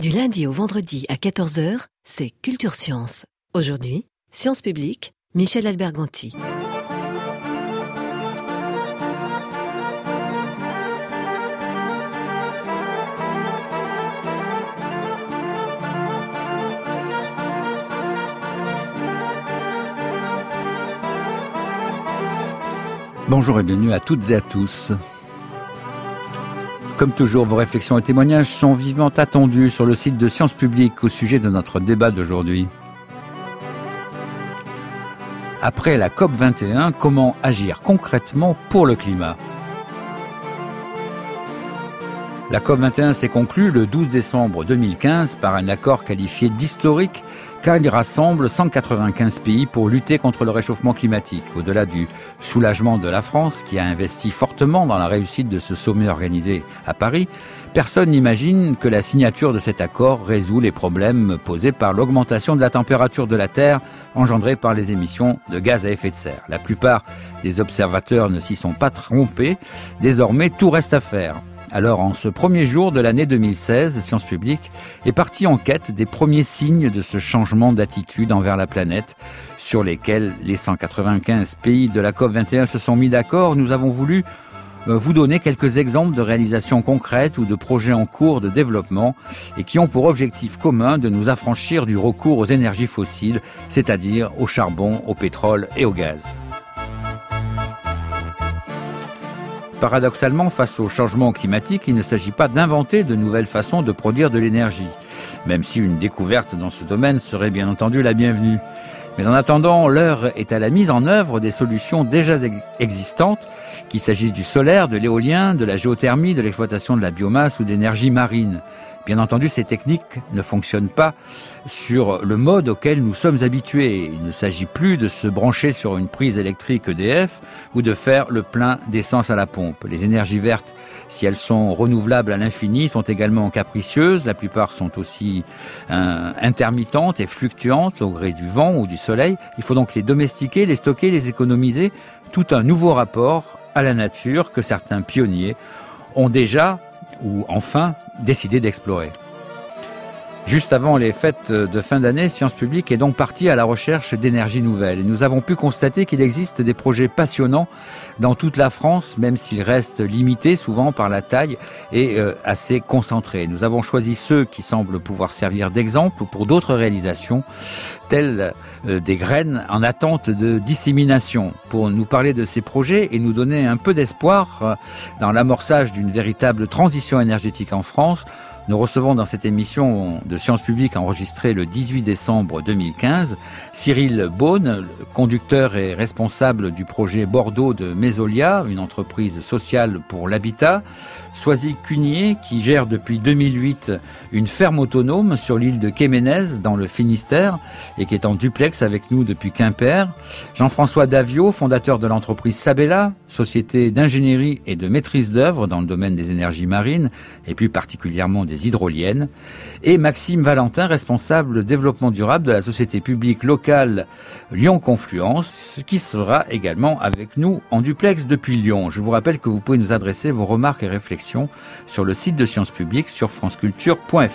Du lundi au vendredi à 14 h, c'est Culture Science. Aujourd'hui, Sciences publiques, Michel Alberganti. Bonjour et bienvenue à toutes et à tous. Comme toujours, vos réflexions et témoignages sont vivement attendus sur le site de Sciences publiques au sujet de notre débat d'aujourd'hui. Après la COP21, comment agir concrètement pour le climat ? La COP21 s'est conclue le 12 décembre 2015 par un accord qualifié d'historique car il rassemble 195 pays pour lutter contre le réchauffement climatique. Au-delà du soulagement de la France, qui a investi fortement dans la réussite de ce sommet organisé à Paris, personne n'imagine que la signature de cet accord résout les problèmes posés par l'augmentation de la température de la Terre engendrée par les émissions de gaz à effet de serre. La plupart des observateurs ne s'y sont pas trompés. Désormais, tout reste à faire. Alors, en ce premier jour de l'année 2016, Sciences publiques est partie en quête des premiers signes de ce changement d'attitude envers la planète sur lesquels les 195 pays de la COP21 se sont mis d'accord. Nous avons voulu vous donner quelques exemples de réalisations concrètes ou de projets en cours de développement et qui ont pour objectif commun de nous affranchir du recours aux énergies fossiles, c'est-à-dire au charbon, au pétrole et au gaz. Paradoxalement, face au changement climatique, il ne s'agit pas d'inventer de nouvelles façons de produire de l'énergie, même si une découverte dans ce domaine serait bien entendu la bienvenue. Mais en attendant, l'heure est à la mise en œuvre des solutions déjà existantes, qu'il s'agisse du solaire, de l'éolien, de la géothermie, de l'exploitation de la biomasse ou d'énergie marine. Bien entendu, ces techniques ne fonctionnent pas sur le mode auquel nous sommes habitués. Il ne s'agit plus de se brancher sur une prise électrique EDF ou de faire le plein d'essence à la pompe. Les énergies vertes, si elles sont renouvelables à l'infini, sont également capricieuses. La plupart sont aussi intermittentes et fluctuantes au gré du vent ou du soleil. Il faut donc les domestiquer, les stocker, les économiser. Tout un nouveau rapport à la nature que certains pionniers ont déjà ou enfin décidé d'explorer. Juste avant les fêtes de fin d'année, Sciences publiques est donc partie à la recherche d'énergies nouvelles. Et nous avons pu constater qu'il existe des projets passionnants dans toute la France, même s'ils restent limités souvent par la taille et assez concentrés. Nous avons choisi ceux qui semblent pouvoir servir d'exemple pour d'autres réalisations, telles des graines en attente de dissémination. Pour nous parler de ces projets et nous donner un peu d'espoir dans l'amorçage d'une véritable transition énergétique en France, nous recevons dans cette émission de Sciences publiques enregistrée le 18 décembre 2015 Cyril Beaune, conducteur et responsable du projet Bordeaux de Mésolia, une entreprise sociale pour l'habitat, Soisy Cunier, qui gère depuis 2008 une ferme autonome sur l'île de Quéménez, dans le Finistère, et qui est en duplex avec nous depuis Quimper. Jean-François Davio, fondateur de l'entreprise Sabella, société d'ingénierie et de maîtrise d'œuvre dans le domaine des énergies marines, et plus particulièrement des hydroliennes. Et Maxime Valentin, responsable développement durable de la société publique locale Lyon Confluence, qui sera également avec nous en duplex depuis Lyon. Je vous rappelle que vous pouvez nous adresser vos remarques et réflexions sur le site de Sciences publiques sur franceculture.fr.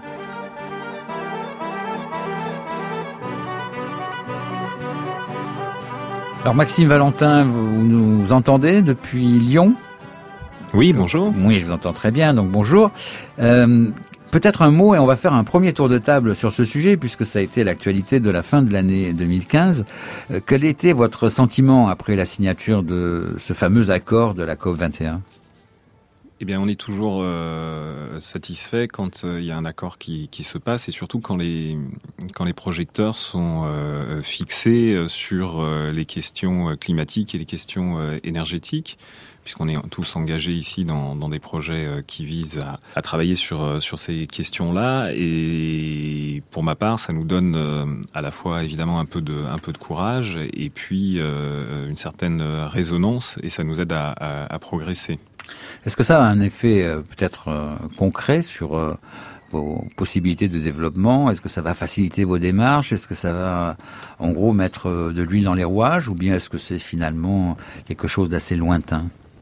Alors Maxime Valentin, vous nous entendez depuis Lyon ? Oui, bonjour. Oui, je vous entends très bien, donc bonjour. Peut-être un mot et on va faire un premier tour de table sur ce sujet puisque ça a été l'actualité de la fin de l'année 2015. Quel était votre sentiment après la signature de ce fameux accord de la COP21 ? Eh bien, on est toujours satisfait quand il y a un accord qui se passe et surtout quand les projecteurs sont fixés sur les questions climatiques et les questions énergétiques, puisqu'on est tous engagés ici dans des projets qui visent à travailler sur ces questions-là. Et pour ma part, ça nous donne à la fois évidemment un peu de courage et puis une certaine résonance et ça nous aide à progresser. Est-ce que ça a un effet peut-être concret sur vos possibilités de développement ? Est-ce que ça va faciliter vos démarches ? Est-ce que ça va en gros mettre de l'huile dans les rouages ? Ou bien est-ce que c'est finalement quelque chose d'assez lointain ?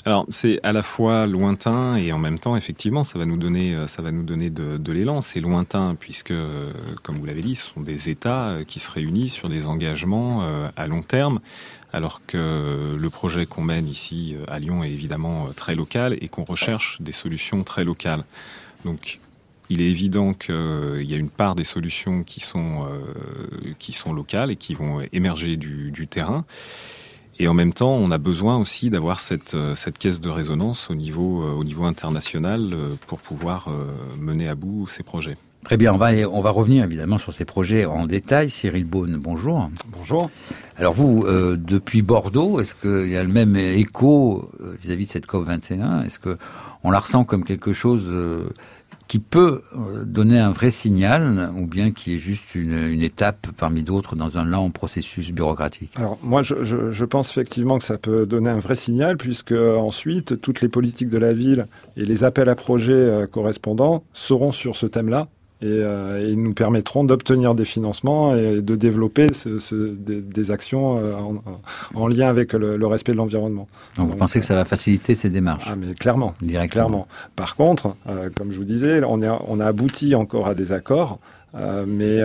Alors c'est à la fois lointain et en même temps effectivement ça va nous donner de l'élan. C'est lointain puisque comme vous l'avez dit, ce sont des États qui se réunissent sur des engagements à long terme, alors que le projet qu'on mène ici à Lyon est évidemment très local et qu'on recherche des solutions très locales. Donc il est évident qu'il y a une part des solutions qui sont locales et qui vont émerger du terrain. Et en même temps, on a besoin aussi d'avoir cette caisse de résonance au niveau international pour pouvoir mener à bout ces projets. Très bien, on va revenir évidemment sur ces projets en détail. Cyril Beaune, bonjour. Bonjour. Alors vous, depuis Bordeaux, est-ce qu'il y a le même écho vis-à-vis de cette COP21 ? Est-ce qu'on la ressent comme quelque chose qui peut donner un vrai signal, ou bien qui est juste une étape parmi d'autres dans un lent processus bureaucratique? Alors moi, je pense effectivement que ça peut donner un vrai signal, puisque ensuite, toutes les politiques de la ville et les appels à projets correspondants seront sur ce thème-là. Et nous permettront d'obtenir des financements et de développer des actions en lien avec le respect de l'environnement. Donc vous pensez que ça va faciliter ces démarches? Ah mais clairement, directement. Clairement. Par contre, comme je vous disais, on a abouti encore à des accords. Mais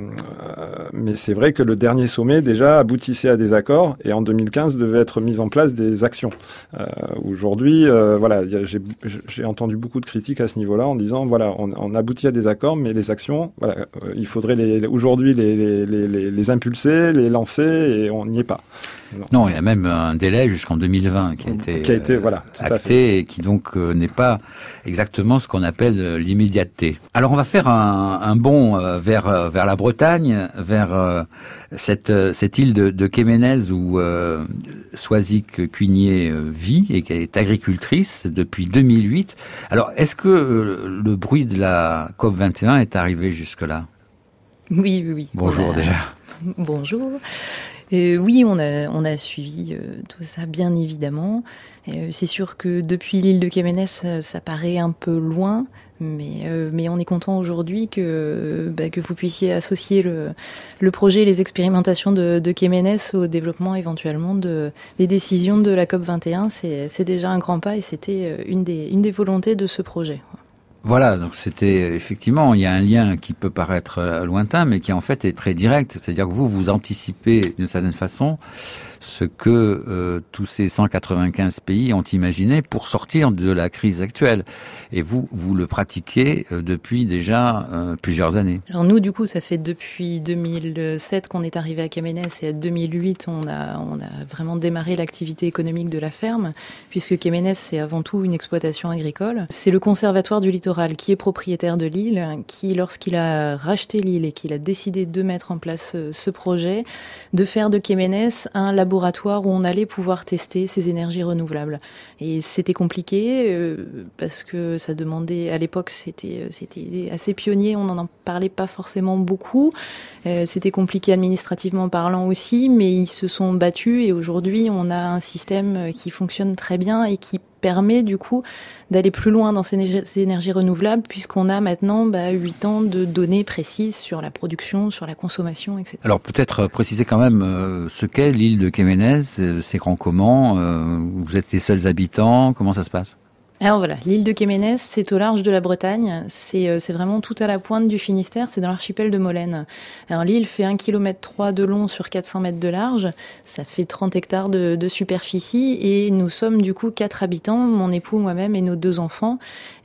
c'est vrai que le dernier sommet déjà aboutissait à des accords et en 2015 devait être mis en place des actions. Aujourd'hui, voilà, j'ai entendu beaucoup de critiques à ce niveau-là en disant voilà, on aboutit à des accords, mais les actions, voilà, il faudrait aujourd'hui les impulser, les lancer et on n'y est pas. Non, il y a même un délai jusqu'en 2020 qui a été voilà, acté et qui donc n'est pas exactement ce qu'on appelle l'immédiateté. Alors on va faire un bond vers la Bretagne, vers cette île de Quéménez où Soisic Cuigné vit et qui est agricultrice depuis 2008. Alors est-ce que le bruit de la COP21 est arrivé jusque-là? Oui. Bonjour déjà. Bonjour. Oui, on a suivi tout ça, bien évidemment. C'est sûr que depuis l'île de Quéménez, ça paraît un peu loin, mais on est content aujourd'hui que vous puissiez associer le projet et les expérimentations de Quéménez au développement éventuellement des décisions de la COP21. C'est déjà un grand pas et c'était une des volontés de ce projet. Voilà, donc c'était effectivement, il y a un lien qui peut paraître lointain, mais qui en fait est très direct. C'est-à-dire que vous anticipez d'une certaine façon ce que tous ces 195 pays ont imaginé pour sortir de la crise actuelle. Et vous le pratiquez depuis déjà plusieurs années. Alors nous, du coup, ça fait depuis 2007 qu'on est arrivé à Quéménez et à 2008, on a vraiment démarré l'activité économique de la ferme, puisque Quéménez, c'est avant tout une exploitation agricole. C'est le Conservatoire du littoral qui est propriétaire de l'île, qui, lorsqu'il a racheté l'île et qu'il a décidé de mettre en place ce projet, de faire de Quéménez un laboratoire où on allait pouvoir tester ces énergies renouvelables. Et c'était compliqué parce que ça demandait, à l'époque, c'était assez pionnier, on n'en parlait pas forcément beaucoup. C'était compliqué administrativement parlant aussi, mais ils se sont battus et aujourd'hui, on a un système qui fonctionne très bien et qui permet du coup d'aller plus loin dans ces énergies renouvelables puisqu'on a maintenant 8 ans de données précises sur la production, sur la consommation, etc. Alors peut-être préciser quand même ce qu'est l'île de Quéménez, c'est grand comment, vous êtes les seuls habitants, comment ça se passe? Alors voilà, l'île de Quéménez, c'est au large de la Bretagne, c'est vraiment tout à la pointe du Finistère, c'est dans l'archipel de Molène. Alors l'île fait 1,3 km de long sur 400 mètres de large, ça fait 30 hectares de superficie et nous sommes du coup 4 habitants, mon époux, moi-même et nos 2 enfants,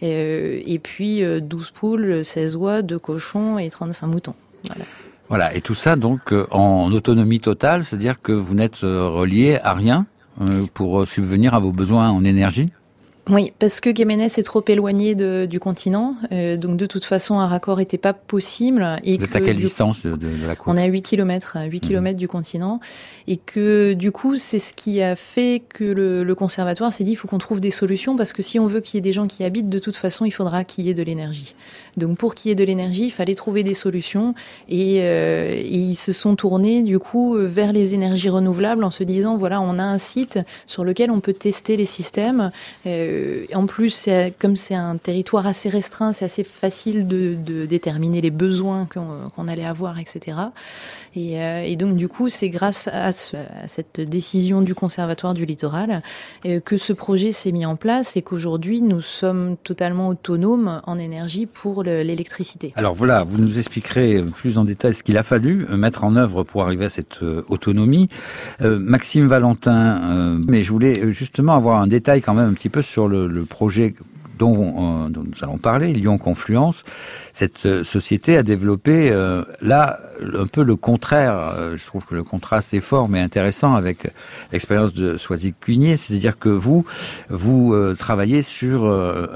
et puis 12 poules, 16 oies, 2 cochons et 35 moutons. Voilà, et tout ça donc en autonomie totale, c'est-à-dire que vous n'êtes relié à rien pour subvenir à vos besoins en énergie? Oui, parce que Quéménez est trop éloigné du continent, donc de toute façon un raccord n'était pas possible. Et vous êtes à quelle distance de la côte? On est à 8 km, kilomètres du continent, et que du coup c'est ce qui a fait que le conservatoire s'est dit il faut qu'on trouve des solutions, parce que si on veut qu'il y ait des gens qui y habitent, de toute façon il faudra qu'il y ait de l'énergie. Donc pour qu'il y ait de l'énergie, il fallait trouver des solutions, et ils se sont tournés du coup vers les énergies renouvelables en se disant voilà, on a un site sur lequel on peut tester les systèmes, en plus, comme c'est un territoire assez restreint, c'est assez facile de déterminer les besoins qu'on allait avoir, etc. Et donc, du coup, c'est grâce à cette décision du Conservatoire du littoral que ce projet s'est mis en place et qu'aujourd'hui, nous sommes totalement autonomes en énergie pour l'électricité. Alors voilà, vous nous expliquerez plus en détail ce qu'il a fallu mettre en œuvre pour arriver à cette autonomie. Maxime Valentin, mais je voulais justement avoir un détail quand même un petit peu sur le projet dont nous allons parler, Lyon Confluence. Cette société a développé là un peu le contraire. Je trouve que le contraste est fort mais intéressant avec l'expérience de Soisy-Cugnier, c'est-à-dire que vous travaillez sur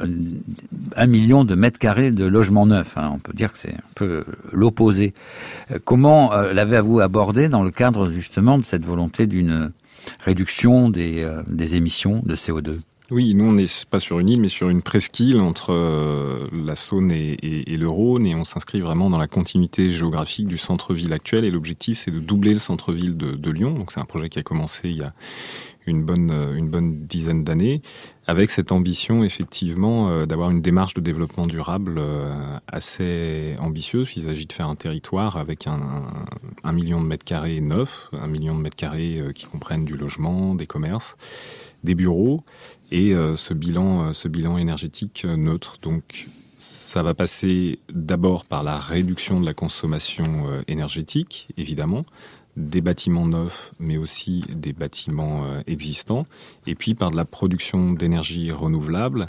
1 million de mètres carrés de logements neufs. On peut dire que c'est un peu l'opposé. Comment l'avez-vous abordé dans le cadre justement de cette volonté d'une réduction des émissions de CO2 ? Oui, nous on n'est pas sur une île, mais sur une presqu'île entre la Saône et le Rhône, et on s'inscrit vraiment dans la continuité géographique du centre-ville actuel. Et l'objectif, c'est de doubler le centre-ville de Lyon. Donc c'est un projet qui a commencé il y a une bonne dizaine d'années, avec cette ambition effectivement d'avoir une démarche de développement durable assez ambitieuse. Il s'agit de faire un territoire avec 1 million de mètres carrés neufs, 1 million de mètres carrés qui comprennent du logement, des commerces, des bureaux, et ce bilan énergétique neutre. Donc ça va passer d'abord par la réduction de la consommation énergétique, évidemment, des bâtiments neufs, mais aussi des bâtiments existants, et puis par de la production d'énergie renouvelable,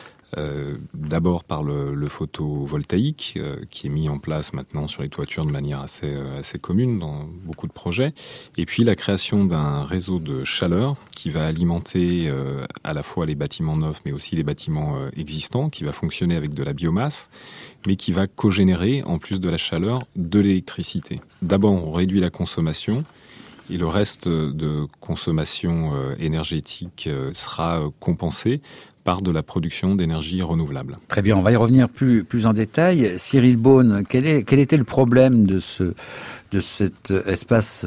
d'abord par le photovoltaïque, qui est mis en place maintenant sur les toitures de manière assez commune dans beaucoup de projets, et puis la création d'un réseau de chaleur qui va alimenter à la fois les bâtiments neufs, mais aussi les bâtiments existants, qui va fonctionner avec de la biomasse, mais qui va cogénérer, en plus de la chaleur, de l'électricité. D'abord, on réduit la consommation, et le reste de consommation énergétique sera compensé par de la production d'énergie renouvelable. Très bien, on va y revenir plus en détail. Cyril Beaune, quel était le problème de cet espace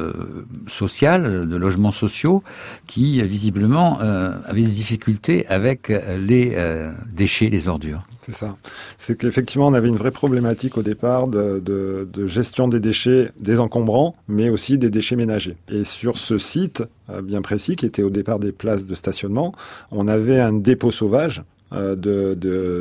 social, de logements sociaux, qui visiblement avait des difficultés avec les déchets, les ordures? C'est ça. C'est qu'effectivement, on avait une vraie problématique au départ de gestion des déchets désencombrants, mais aussi des déchets ménagers. Et sur ce site bien précis, qui était au départ des places de stationnement, on avait un dépôt sauvage de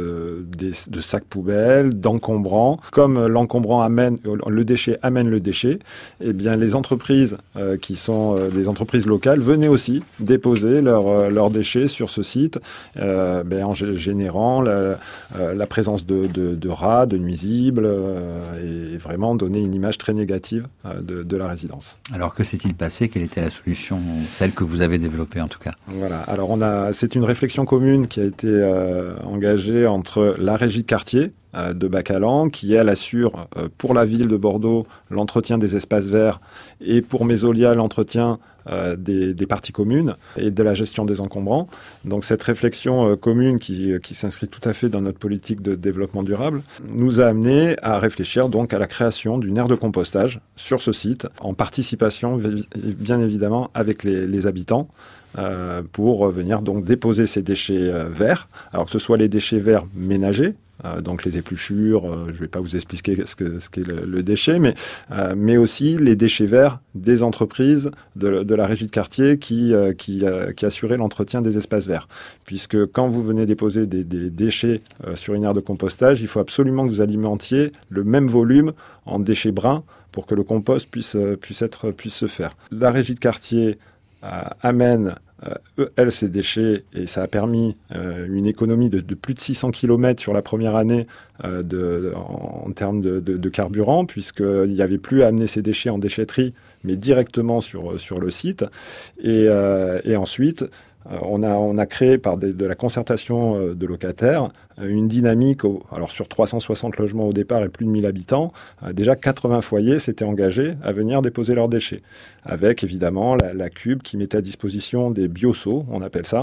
sacs poubelles, d'encombrants. Comme l'encombrant le déchet amène le déchet, eh bien les entreprises qui sont des entreprises locales venaient aussi déposer leurs déchets sur ce site, en générant la présence de rats, de nuisibles, et vraiment donner une image très négative de la résidence. Alors que s'est-il passé? Quelle était la solution, celle que vous avez développée en tout cas? Voilà. Alors c'est une réflexion commune qui a été engagée entre la régie de quartier de Bacalan, qui elle assure pour la ville de Bordeaux l'entretien des espaces verts, et pour Mesolia l'entretien des parties communes et de la gestion des encombrants. Donc cette réflexion commune qui s'inscrit tout à fait dans notre politique de développement durable nous a amené à réfléchir donc à la création d'une aire de compostage sur ce site, en participation bien évidemment avec les habitants, pour venir donc déposer ces déchets verts, alors que ce soit les déchets verts ménagers, donc les épluchures, je ne vais pas vous expliquer ce qu'est le déchet, mais aussi les déchets verts des entreprises de la régie de quartier qui assuraient l'entretien des espaces verts. Puisque quand vous venez déposer des déchets sur une aire de compostage, il faut absolument que vous alimentiez le même volume en déchets bruns pour que le compost puisse se faire. La régie de quartier amène ces déchets, et ça a permis une économie de plus de 600 km sur la première année en termes de carburant, puisqu'il n'y avait plus à amener ces déchets en déchetterie, mais directement sur le site. Et ensuite, on a créé par de la concertation de locataires une dynamique, alors sur 360 logements au départ et plus de 1000 habitants, déjà 80 foyers s'étaient engagés à venir déposer leurs déchets, avec évidemment la Cube qui mettait à disposition des bioseaux, on appelle ça,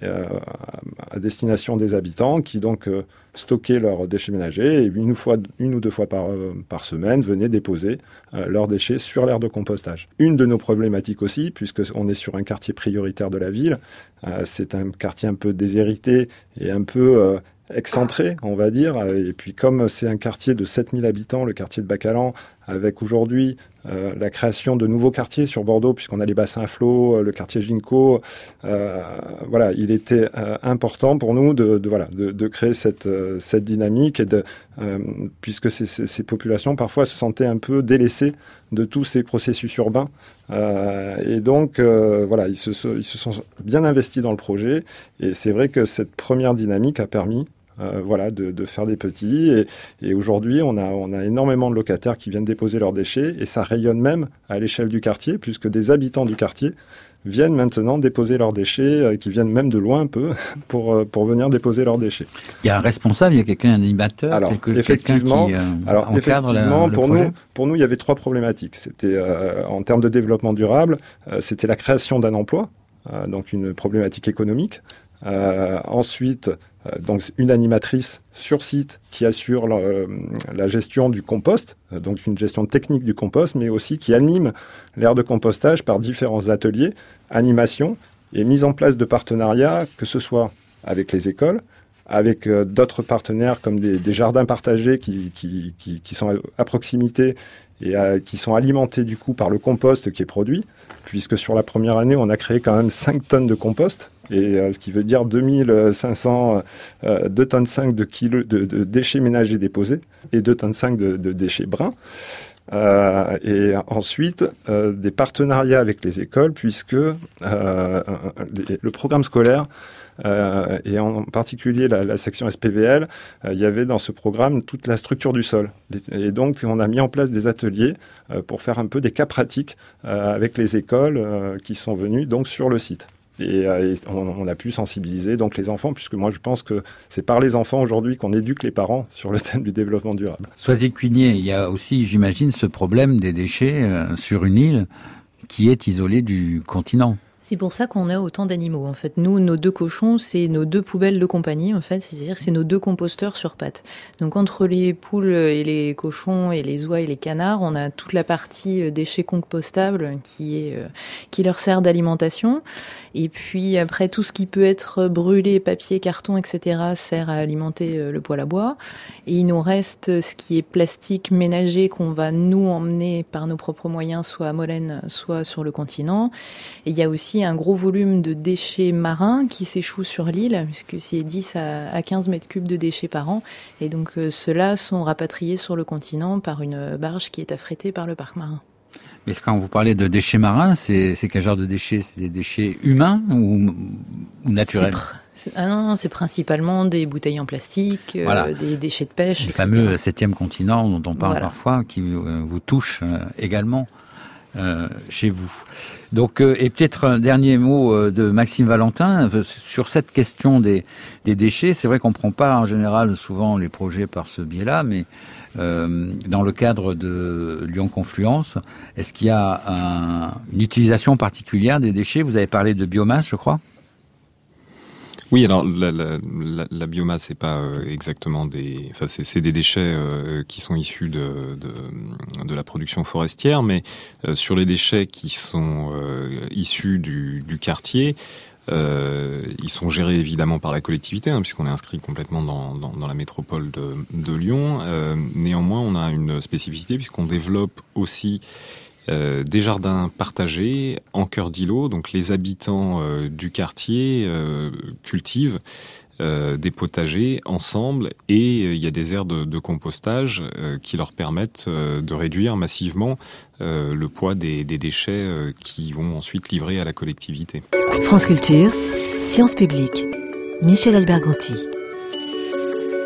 à destination des habitants qui donc stockaient leurs déchets ménagers et une ou deux fois par semaine venaient déposer leurs déchets sur l'aire de compostage. Une de nos problématiques aussi, puisqu'on est sur un quartier prioritaire de la ville, c'est un quartier un peu déshérité et un peu excentré, on va dire. Et puis comme c'est un quartier de 7000 habitants, le quartier de Bacalan, avec aujourd'hui la création de nouveaux quartiers sur Bordeaux, puisqu'on a les bassins à flot, le quartier Ginko, voilà, il était important pour nous de créer cette dynamique et puisque ces populations parfois se sentaient un peu délaissées de tous ces processus urbains. Et donc, voilà, ils se sont bien investis dans le projet. Et c'est vrai que cette première dynamique a permis voilà, de faire des petits. Et aujourd'hui, on a énormément de locataires qui viennent déposer leurs déchets. Et ça rayonne même à l'échelle du quartier, puisque des habitants du quartier viennent maintenant déposer leurs déchets, qui viennent même de loin un peu, pour venir déposer leurs déchets. Il y a un responsable, il y a quelqu'un, un animateur, quelqu'un qui encadre le projet. Pour nous, il y avait 3 problématiques. C'était, en termes de développement durable, c'était la création d'un emploi, donc une problématique économique. Ensuite, donc une animatrice sur site qui assure la gestion du compost, donc une gestion technique du compost, mais aussi qui anime l'aire de compostage par différents ateliers, animation et mise en place de partenariats, que ce soit avec les écoles, avec d'autres partenaires comme des jardins partagés qui sont à proximité et qui sont alimentés du coup par le compost qui est produit, puisque sur la première année, on a créé quand même 5 tonnes de compost, et ce qui veut dire 2 tonnes 5 de déchets ménagers déposés et 2 tonnes 5 de déchets bruns. Et ensuite, des partenariats avec les écoles, puisque le programme scolaire, et en particulier la section SPVL, il y avait dans ce programme toute la structure du sol. Et donc, on a mis en place des ateliers pour faire un peu des cas pratiques avec les écoles qui sont venues donc sur le site. Et on a pu sensibiliser donc les enfants, puisque moi je pense que c'est par les enfants aujourd'hui qu'on éduque les parents sur le thème du développement durable. Soisy-Cuinier, il y a aussi, j'imagine, ce problème des déchets sur une île qui est isolée du continent. C'est pour ça qu'on a autant d'animaux. En fait, nous, nos 2 cochons, c'est nos 2 poubelles de compagnie. En fait, c'est-à-dire c'est nos 2 composteurs sur pattes. Donc, entre les poules et les cochons et les oies et les canards, on a toute la partie déchets compostables qui leur sert d'alimentation. Et puis après, tout ce qui peut être brûlé, papier, carton, etc., sert à alimenter le poêle à bois. Et il nous reste ce qui est plastique ménager qu'on va nous emmener par nos propres moyens, soit à Molène, soit sur le continent. Et il y a aussi un gros volume de déchets marins qui s'échouent sur l'île, puisque c'est 10 à 15 mètres cubes de déchets par an. Et donc ceux-là sont rapatriés sur le continent par une barge qui est affrétée par le parc marin. Mais quand vous parlez de déchets marins, c'est quel genre de déchets? C'est des déchets humains ou naturels? Non, c'est principalement des bouteilles en plastique, voilà. Des déchets de pêche. Le fameux 7e continent dont on parle parfois, qui vous touche également chez vous. Donc, et peut-être un dernier mot de Maxime Valentin sur cette question des déchets. C'est vrai qu'on prend pas en général souvent les projets par ce biais-là, mais dans le cadre de Lyon Confluence, est-ce qu'il y a une utilisation particulière des déchets? Vous avez parlé de biomasse, je crois. Oui, alors la biomasse, c'est pas exactement c'est des déchets qui sont issus de la production forestière, mais sur les déchets qui sont issus du quartier, ils sont gérés évidemment par la collectivité, puisqu'on est inscrit complètement dans la métropole de Lyon. Néanmoins, on a une spécificité puisqu'on développe aussi des jardins partagés en cœur d'îlot. Donc les habitants du quartier cultivent des potagers ensemble, et il y a des aires de compostage qui leur permettent de réduire massivement le poids des déchets qui vont ensuite livrer à la collectivité. France Culture, Sciences publiques, Michel Alberganti.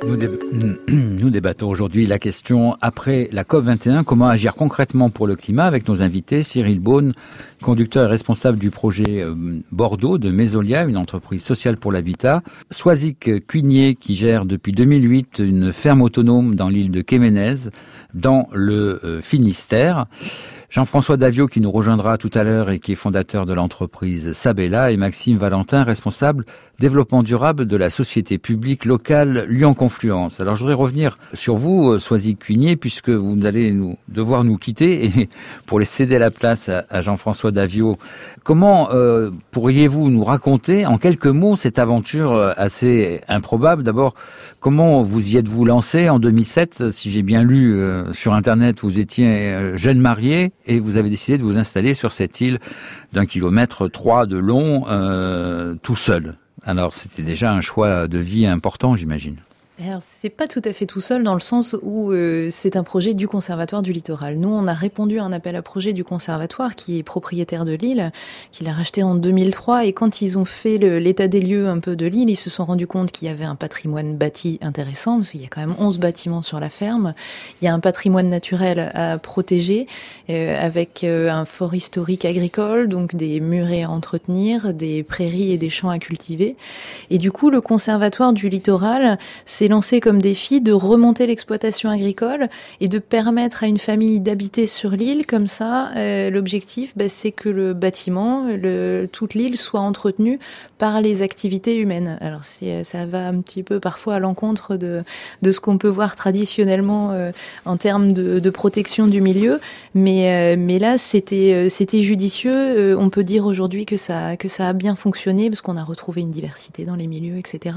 Nous débattons aujourd'hui la question après la COP21, comment agir concrètement pour le climat avec nos invités. Cyril Beaune, conducteur et responsable du projet Bordeaux de Mésolia, une entreprise sociale pour l'habitat. Soisic Cuigné qui gère depuis 2008 une ferme autonome dans l'île de Quéménez, dans le Finistère. Jean-François Davio qui nous rejoindra tout à l'heure et qui est fondateur de l'entreprise Sabella, et Maxime Valentin, responsable développement durable de la société publique locale Lyon Confluence. Alors je voudrais revenir sur vous, Soisic Cuigné, puisque vous allez devoir nous quitter et pour les céder la place à Jean-François Davio. Comment pourriez-vous nous raconter en quelques mots cette aventure assez improbable? D'abord, comment vous y êtes-vous lancé en 2007? Si j'ai bien lu sur Internet, vous étiez jeune marié et vous avez décidé de vous installer sur cette île d'1,3 kilomètre de long, tout seul. Alors, c'était déjà un choix de vie important, j'imagine. Alors, c'est pas tout à fait tout seul dans le sens où c'est un projet du Conservatoire du Littoral. Nous, on a répondu à un appel à projet du Conservatoire qui est propriétaire de l'île, qui l'a racheté en 2003. Et quand ils ont fait l'état des lieux un peu de l'île, ils se sont rendus compte qu'il y avait un patrimoine bâti intéressant, parce qu'il y a quand même 11 bâtiments sur la ferme. Il y a un patrimoine naturel à protéger, avec un fort historique agricole, donc des murets à entretenir, des prairies et des champs à cultiver. Et du coup, le Conservatoire du Littoral s'est lancé comme défi de remonter l'exploitation agricole et de permettre à une famille d'habiter sur l'île. Comme ça, l'objectif, c'est que le bâtiment, toute l'île soit entretenue par les activités humaines. Alors ça va un petit peu parfois à l'encontre de ce qu'on peut voir traditionnellement en termes de protection du milieu, mais là c'était judicieux. On peut dire aujourd'hui que ça a bien fonctionné parce qu'on a retrouvé une diversité dans les milieux, etc.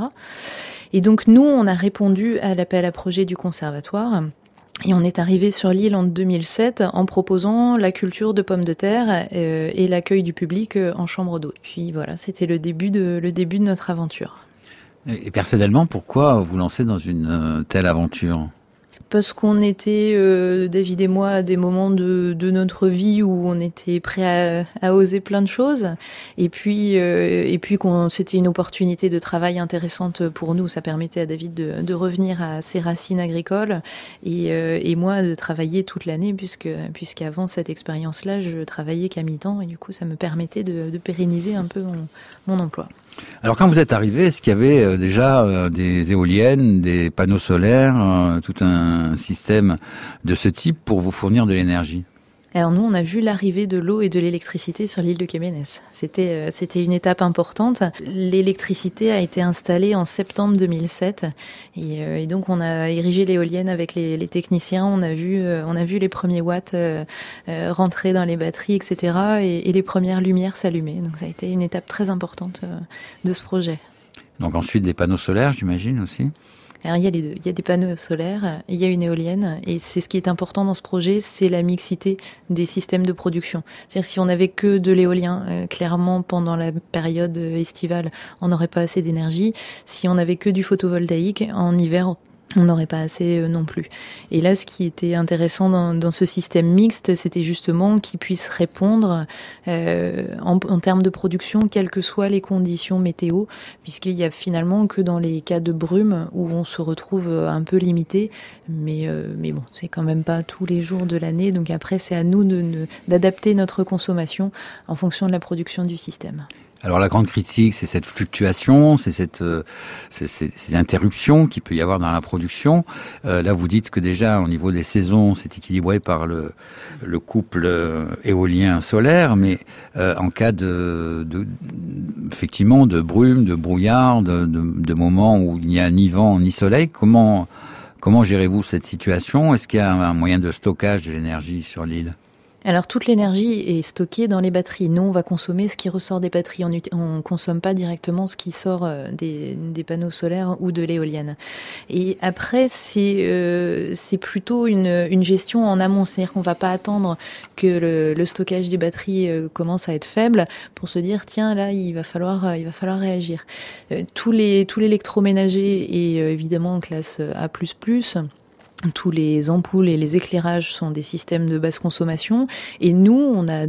Et donc nous, on a répondu à l'appel à projet du Conservatoire. Et on est arrivé sur l'île en 2007 en proposant la culture de pommes de terre et l'accueil du public en chambre d'hôte. Puis voilà, c'était le début de notre aventure. Et personnellement, pourquoi vous lancez dans une telle aventure ? Parce qu'on était, David et moi, à des moments de notre vie où on était prêt à oser plein de choses. Et puis c'était une opportunité de travail intéressante pour nous. Ça permettait à David de revenir à ses racines agricoles et moi de travailler toute l'année puisqu'avant cette expérience-là, je travaillais qu'à mi-temps et du coup, ça me permettait de pérenniser un peu mon emploi. Alors quand vous êtes arrivé, est-ce qu'il y avait déjà des éoliennes, des panneaux solaires, tout un système de ce type pour vous fournir de l'énergie ? Alors nous, on a vu l'arrivée de l'eau et de l'électricité sur l'île de Quéménez. C'était une étape importante. L'électricité a été installée en septembre 2007 et donc on a érigé l'éolienne avec les techniciens. On a vu les premiers watts rentrer dans les batteries, etc. et les premières lumières s'allumer. Donc ça a été une étape très importante de ce projet. Donc ensuite des panneaux solaires, j'imagine aussi ? Alors, il y a les deux. Il y a des panneaux solaires, il y a une éolienne, et c'est ce qui est important dans ce projet, c'est la mixité des systèmes de production. C'est-à-dire si on n'avait que de l'éolien, clairement pendant la période estivale, on n'aurait pas assez d'énergie. Si on n'avait que du photovoltaïque, en hiver, on n'aurait pas assez non plus. Et là, ce qui était intéressant dans ce système mixte, c'était justement qu'il puisse répondre en termes de production, quelles que soient les conditions météo, puisqu'il y a finalement que dans les cas de brume où on se retrouve un peu limité, mais bon, c'est quand même pas tous les jours de l'année, donc après, c'est à nous d'adapter notre consommation en fonction de la production du système. Alors la grande critique, c'est cette fluctuation, c'est ces interruptions qu'il peut y avoir dans la production. Là, vous dites que déjà, au niveau des saisons, c'est équilibré par le couple éolien-solaire, mais en cas effectivement de brume, de brouillard, de moments où il n'y a ni vent ni soleil, comment gérez-vous cette situation ? Est-ce qu'il y a un moyen de stockage de l'énergie sur l'île ? Alors toute l'énergie est stockée dans les batteries. Nous, on va consommer ce qui ressort des batteries. On consomme pas directement ce qui sort des panneaux solaires ou de l'éolienne. Et après, c'est plutôt une gestion en amont. C'est-à-dire qu'on va pas attendre que le stockage des batteries commence à être faible pour se dire tiens là il va falloir réagir. Tout l'électroménager est évidemment en classe A++. Tous les ampoules et les éclairages sont des systèmes de basse consommation et nous, on a adapté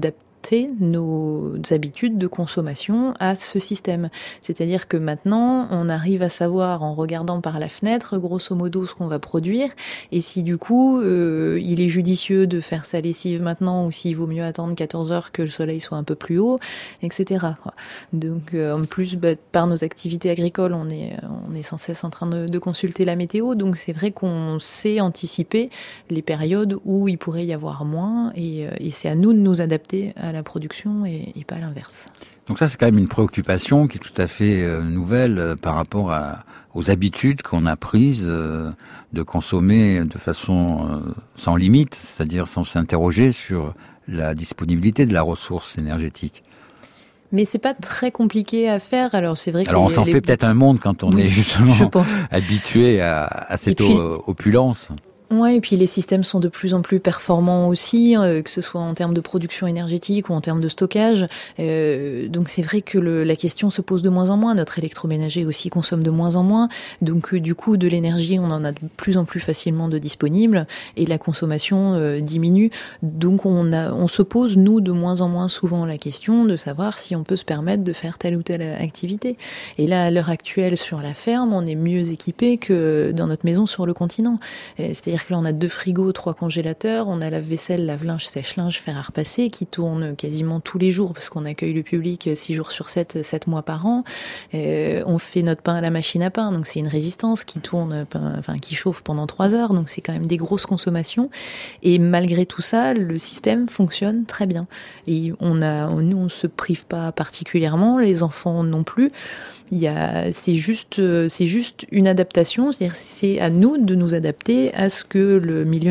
adapter nos habitudes de consommation à ce système. C'est-à-dire que maintenant, on arrive à savoir en regardant par la fenêtre, grosso modo, ce qu'on va produire, et si du coup, il est judicieux de faire sa lessive maintenant, ou s'il vaut mieux attendre 14 heures que le soleil soit un peu plus haut, etc. Donc, en plus, par nos activités agricoles, on est sans cesse en train de consulter la météo, donc c'est vrai qu'on sait anticiper les périodes où il pourrait y avoir moins, et c'est à nous de nous adapter à la production et pas l'inverse. Donc ça, c'est quand même une préoccupation qui est tout à fait nouvelle par rapport aux habitudes qu'on a prises de consommer de façon sans limite, c'est-à-dire sans s'interroger sur la disponibilité de la ressource énergétique. Mais c'est pas très compliqué à faire. Alors c'est vrai que on s'en fait peut-être un monde quand on est justement habitué à cette opulence. Ouais, et puis les systèmes sont de plus en plus performants aussi, que ce soit en termes de production énergétique ou en termes de stockage. Donc c'est vrai que la question se pose de moins en moins. Notre électroménager aussi consomme de moins en moins. Donc du coup, de l'énergie, on en a de plus en plus facilement de disponible et la consommation diminue. Donc on se pose, nous, de moins en moins souvent la question de savoir si on peut se permettre de faire telle ou telle activité. Et là, à l'heure actuelle, sur la ferme, on est mieux équipé que dans notre maison sur le continent. C'est-à-dire que là, on a 2 frigos, 3 congélateurs, on a lave-vaisselle, lave-linge, sèche-linge, fer à repasser qui tourne quasiment tous les jours parce qu'on accueille le public 6 jours sur 7, 7 mois par an. On fait notre pain à la machine à pain, donc c'est une résistance qui tourne, qui chauffe pendant 3 heures, donc c'est quand même des grosses consommations. Et malgré tout ça, le système fonctionne très bien. Et nous, on se prive pas particulièrement, les enfants non plus. C'est juste une adaptation, c'est-à-dire c'est à nous de nous adapter à ce que le milieu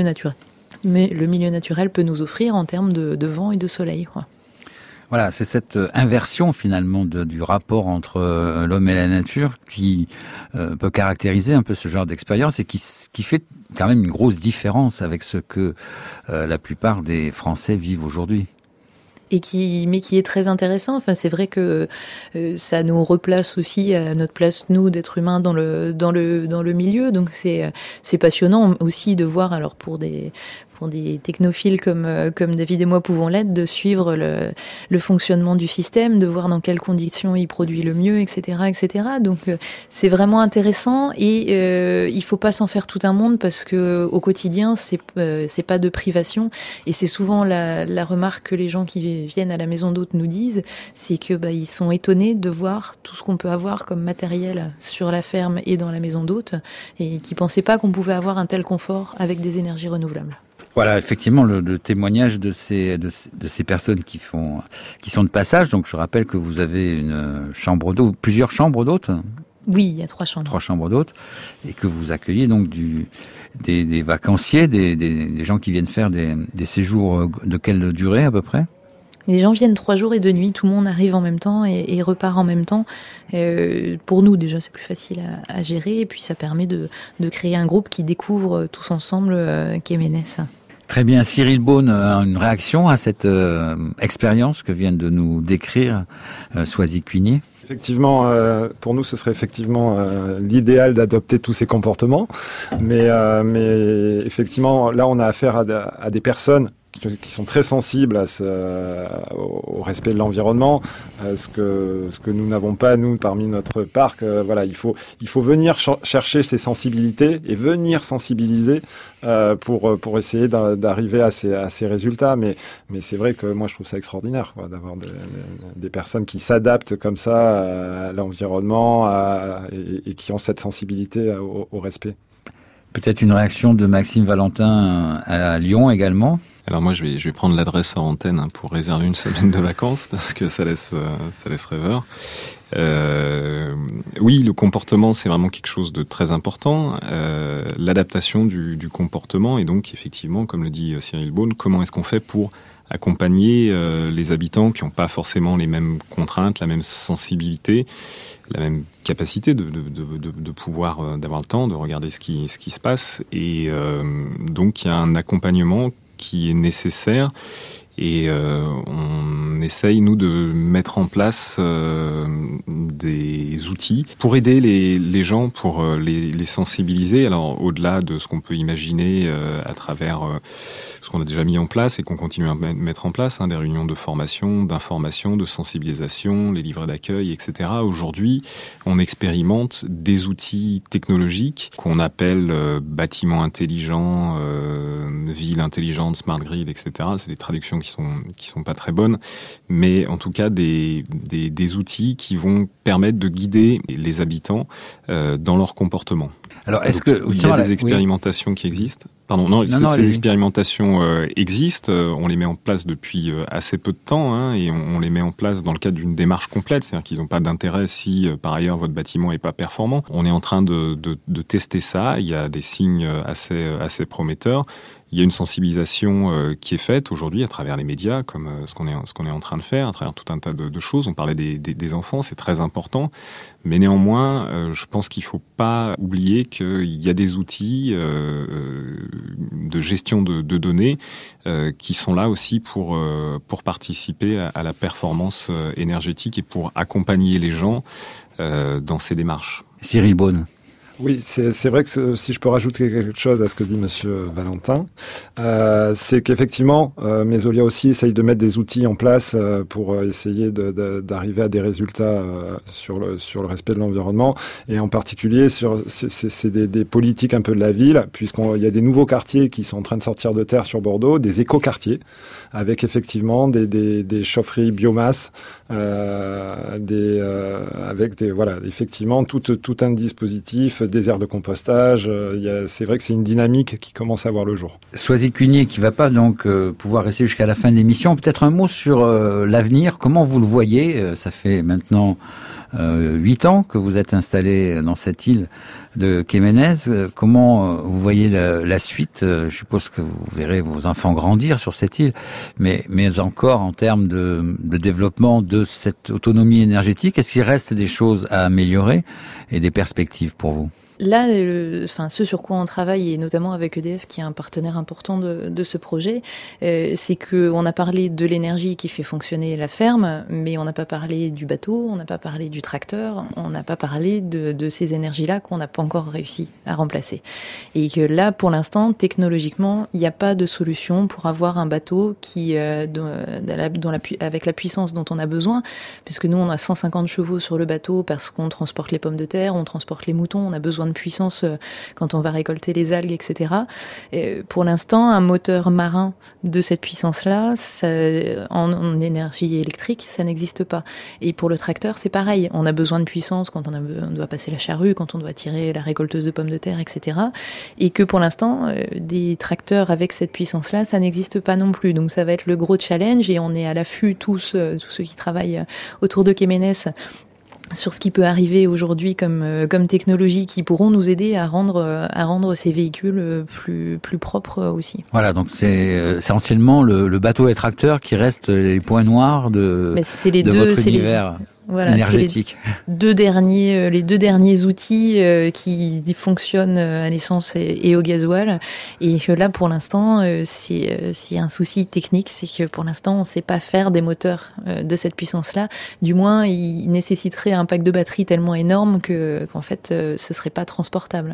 naturel peut nous offrir en termes de vent et de soleil. Voilà, c'est cette inversion finalement du rapport entre l'homme et la nature qui peut caractériser un peu ce genre d'expérience et qui fait quand même une grosse différence avec ce que la plupart des Français vivent aujourd'hui. Mais qui est très intéressant. Enfin, c'est vrai que ça nous replace aussi à notre place, nous, d'êtres humains dans le milieu. Donc c'est passionnant aussi de voir, alors pour des technophiles comme David et moi pouvons l'être, de suivre le fonctionnement du système, de voir dans quelles conditions il produit le mieux, etc., etc. Donc c'est vraiment intéressant et il faut pas s'en faire tout un monde parce que au quotidien c'est pas de privation et c'est souvent la remarque que les gens qui viennent à la maison d'hôtes nous disent, c'est que ils sont étonnés de voir tout ce qu'on peut avoir comme matériel sur la ferme et dans la maison d'hôtes et qui pensaient pas qu'on pouvait avoir un tel confort avec des énergies renouvelables. Voilà, effectivement, le témoignage de ces personnes qui sont de passage. Donc, je rappelle que vous avez une chambre d'hôte, plusieurs chambres d'hôtes. Oui, il y a 3 chambres. 3 chambres d'hôtes. Et que vous accueillez donc des vacanciers, des gens qui viennent faire des séjours de quelle durée à peu près? Les gens viennent 3 jours et 2 nuits, tout le monde arrive en même temps et repart en même temps. Pour nous, déjà, c'est plus facile à gérer et puis ça permet de créer un groupe qui découvre tous ensemble Quéménès. Très bien. Cyril Beaune, une réaction à cette expérience que vient de nous décrire Soisy-Cuigné? Effectivement, pour nous, ce serait effectivement l'idéal d'adopter tous ces comportements. Mais effectivement, là, on a affaire à des personnes qui sont très sensibles au respect de l'environnement, ce que nous n'avons pas nous parmi notre parc. Voilà, il faut venir chercher ces sensibilités et venir sensibiliser pour essayer d'arriver à ces résultats. Mais c'est vrai que moi je trouve ça extraordinaire d'avoir des personnes qui s'adaptent comme ça à l'environnement et qui ont cette sensibilité au respect. Peut-être une réaction de Maxime Valentin à Lyon également. Alors moi je vais prendre l'adresse en antenne pour réserver une semaine de vacances parce que ça laisse rêveur. Oui, le comportement c'est vraiment quelque chose de très important. L'adaptation du comportement et donc effectivement, comme le dit Cyril Beaune, comment est-ce qu'on fait pour accompagner les habitants qui n'ont pas forcément les mêmes contraintes, la même sensibilité, la même capacité de pouvoir d'avoir le temps de regarder ce qui se passe et donc il y a un accompagnement qui est nécessaire et on essaye nous de mettre en place des outils pour aider les gens, pour les sensibiliser. Alors au-delà de ce qu'on peut imaginer à travers ce qu'on a déjà mis en place et qu'on continue à mettre en place, des réunions de formation, d'information, de sensibilisation, les livrets d'accueil, etc. Aujourd'hui, on expérimente des outils technologiques qu'on appelle bâtiments intelligents, villes intelligentes, smart grid, etc. C'est des traductions qui sont pas très bonnes, mais en tout cas des outils qui vont permettre de guider les habitants dans leur comportement. Alors, est-ce il y a des expérimentations qui existent? Pardon, ces expérimentations existent. On les met en place depuis assez peu de temps, et on les met en place dans le cadre d'une démarche complète. C'est-à-dire qu'ils n'ont pas d'intérêt si, par ailleurs, votre bâtiment est pas performant. On est en train de tester ça. Il y a des signes assez prometteurs. Il y a une sensibilisation qui est faite aujourd'hui à travers les médias, comme ce qu'on est en train de faire, à travers tout un tas de choses. On parlait des enfants, c'est très important. Mais néanmoins, je pense qu'il ne faut pas oublier qu'il y a des outils de gestion de données qui sont là aussi pour participer à la performance énergétique et pour accompagner les gens dans ces démarches. Cyril Beaune. Oui, c'est vrai que si je peux rajouter quelque chose à ce que dit Monsieur Valentin, c'est qu'effectivement, Mesolia aussi essaye de mettre des outils en place pour essayer d'arriver à des résultats sur le respect de l'environnement, et en particulier c'est des politiques un peu de la ville, puisqu'il y a des nouveaux quartiers qui sont en train de sortir de terre sur Bordeaux, des éco-quartiers, avec effectivement des chaufferies biomasse, effectivement tout un dispositif, des aires de compostage. C'est vrai que c'est une dynamique qui commence à voir le jour. Soisy-Cugnier qui va pas donc pouvoir rester jusqu'à la fin de l'émission. Peut-être un mot sur l'avenir. Comment vous le voyez? Ça fait maintenant 8 ans que vous êtes installé dans cette île de Quéménez. Comment vous voyez la suite? Je suppose que vous verrez vos enfants grandir sur cette île, mais encore en termes de développement de cette autonomie énergétique, est-ce qu'il reste des choses à améliorer et des perspectives pour vous? Là, ce sur quoi on travaille, et notamment avec EDF, qui est un partenaire important de ce projet, c'est que on a parlé de l'énergie qui fait fonctionner la ferme, mais on n'a pas parlé du bateau, on n'a pas parlé du tracteur, on n'a pas parlé de ces énergies-là qu'on n'a pas encore réussi à remplacer. Et que là, pour l'instant, technologiquement, il n'y a pas de solution pour avoir un bateau qui, avec la puissance dont on a besoin, puisque nous, on a 150 chevaux sur le bateau parce qu'on transporte les pommes de terre, on transporte les moutons, on a besoin de puissance quand on va récolter les algues, etc. Et pour l'instant, un moteur marin de cette puissance-là, en énergie électrique, ça n'existe pas. Et pour le tracteur, c'est pareil. On a besoin de puissance quand on doit passer la charrue, quand on doit tirer la récolteuse de pommes de terre, etc. Et que pour l'instant, des tracteurs avec cette puissance-là, ça n'existe pas non plus. Donc ça va être le gros challenge, et on est à l'affût tous ceux qui travaillent autour de Quéménez sur ce qui peut arriver aujourd'hui comme technologie qui pourront nous aider à rendre ces véhicules plus propres aussi. Voilà, donc c'est essentiellement le bateau et le tracteur qui restent les points noirs de votre univers. Voilà, énergétique. C'est les deux derniers outils qui fonctionnent à l'essence et au gasoil. Et que là, pour l'instant, c'est un souci technique, c'est que pour l'instant, on ne sait pas faire des moteurs de cette puissance-là. Du moins, il nécessiterait un pack de batterie tellement énorme qu'en fait, ce serait pas transportable.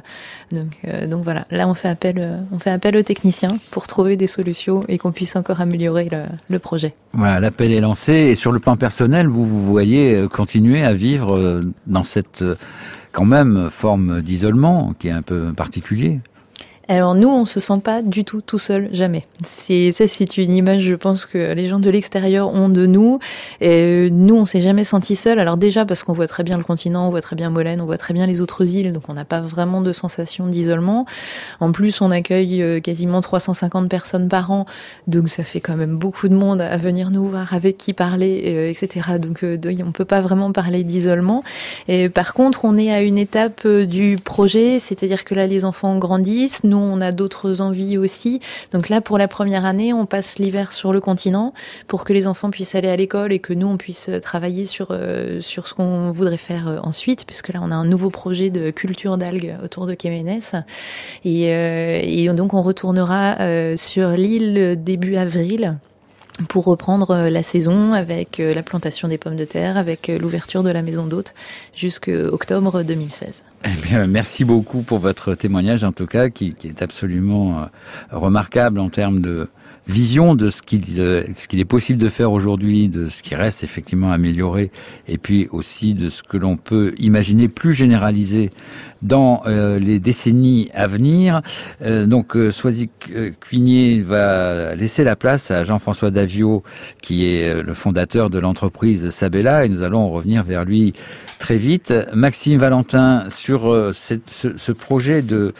Donc voilà. Là, on fait appel aux techniciens pour trouver des solutions et qu'on puisse encore améliorer le projet. Voilà, l'appel est lancé. Et sur le plan personnel, vous voyez continuer à vivre dans cette quand même forme d'isolement qui est un peu particulier? Alors nous, on se sent pas du tout seul, jamais. C'est une image, je pense, que les gens de l'extérieur ont de nous. Et nous, on s'est jamais senti seul. Alors déjà parce qu'on voit très bien le continent, on voit très bien Molène, on voit très bien les autres îles, donc on n'a pas vraiment de sensation d'isolement. En plus, on accueille quasiment 350 personnes par an, donc ça fait quand même beaucoup de monde à venir nous voir, avec qui parler, etc. Donc on peut pas vraiment parler d'isolement. Et par contre, on est à une étape du projet, c'est-à-dire que là, les enfants grandissent. Nous, on a d'autres envies aussi. Donc là, pour la première année, on passe l'hiver sur le continent pour que les enfants puissent aller à l'école et que nous, on puisse travailler sur ce qu'on voudrait faire ensuite, puisque là, on a un nouveau projet de culture d'algues autour de Quéménez. Et donc, on retournera sur l'île début avril. pour reprendre la saison avec la plantation des pommes de terre, avec l'ouverture de la maison d'hôtes jusqu'octobre 2016. Eh bien, merci beaucoup pour votre témoignage, en tout cas, qui est absolument remarquable en termes de vision de ce qu'il est possible de faire aujourd'hui, de ce qui reste effectivement amélioré, et puis aussi de ce que l'on peut imaginer plus généralisé dans les décennies à venir. Donc Soisy Cuinier va laisser la place à Jean-François Daviaud, qui est le fondateur de l'entreprise Sabella, et nous allons revenir vers lui très vite. Maxime Valentin, sur ce projet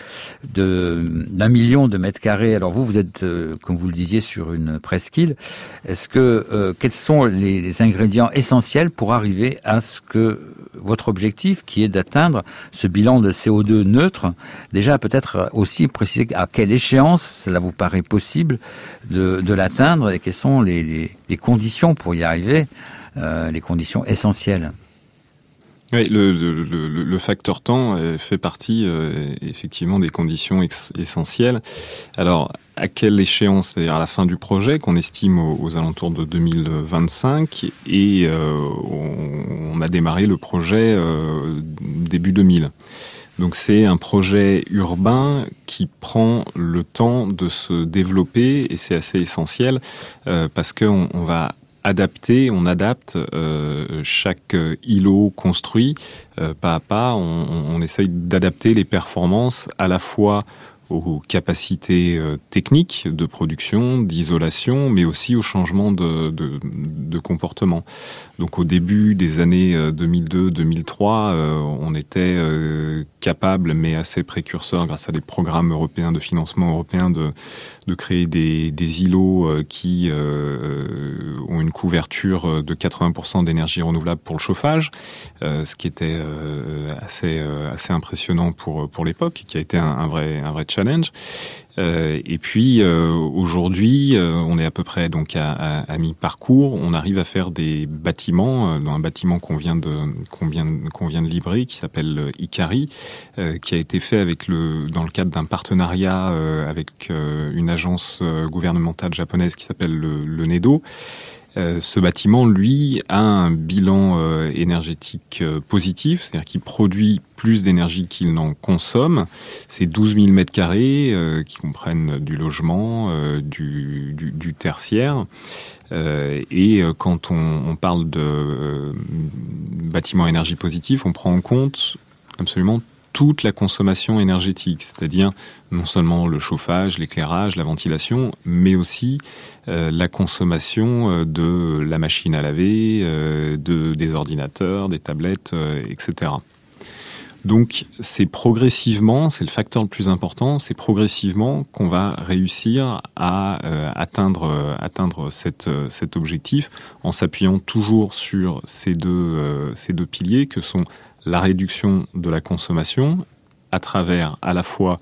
d'1 million de mètres carrés, alors vous êtes, comme vous le disiez, sur une presqu'île. Est-ce que quels sont les ingrédients essentiels pour arriver à ce que votre objectif, qui est d'atteindre ce bilan de CO2 neutre, déjà peut-être aussi préciser à quelle échéance cela vous paraît possible de l'atteindre, et quelles sont les conditions pour y arriver, les conditions essentielles? Oui, le facteur temps fait partie effectivement des conditions essentielles. Alors, à quelle échéance? C'est-à-dire à la fin du projet, qu'on estime aux alentours de 2025, et on a démarré le projet début 2000. Donc c'est un projet urbain qui prend le temps de se développer, et c'est assez essentiel parce qu'on on adapte chaque îlot construit pas à pas. On essaye d'adapter les performances à la fois aux capacités techniques de production, d'isolation, mais aussi au changement de comportement. Donc au début des années 2002-2003, on était capable, mais assez précurseur grâce à des programmes européens de financement européen, de créer des îlots qui ont une couverture de 80% d'énergie renouvelable pour le chauffage, ce qui était assez impressionnant pour l'époque, qui a été un vrai challenge. Et puis aujourd'hui, on est à peu près donc à mi-parcours. On arrive à faire des bâtiments, dans un bâtiment qu'on vient de livrer, qui s'appelle Ikari, qui a été fait dans le cadre d'un partenariat avec une agence gouvernementale japonaise qui s'appelle le NEDO. Ce bâtiment, lui, a un bilan énergétique positif, c'est-à-dire qu'il produit plus d'énergie qu'il n'en consomme. C'est 12 000 mètres carrés qui comprennent du logement, du tertiaire. Et quand on parle de bâtiment énergie positif, on prend en compte absolument toute la consommation énergétique, c'est-à-dire non seulement le chauffage, l'éclairage, la ventilation, mais aussi la consommation de la machine à laver, des ordinateurs, des tablettes, etc. Donc c'est progressivement, c'est le facteur le plus important, c'est progressivement qu'on va réussir à atteindre cet objectif, en s'appuyant toujours sur ces deux piliers que sont la réduction de la consommation à travers à la fois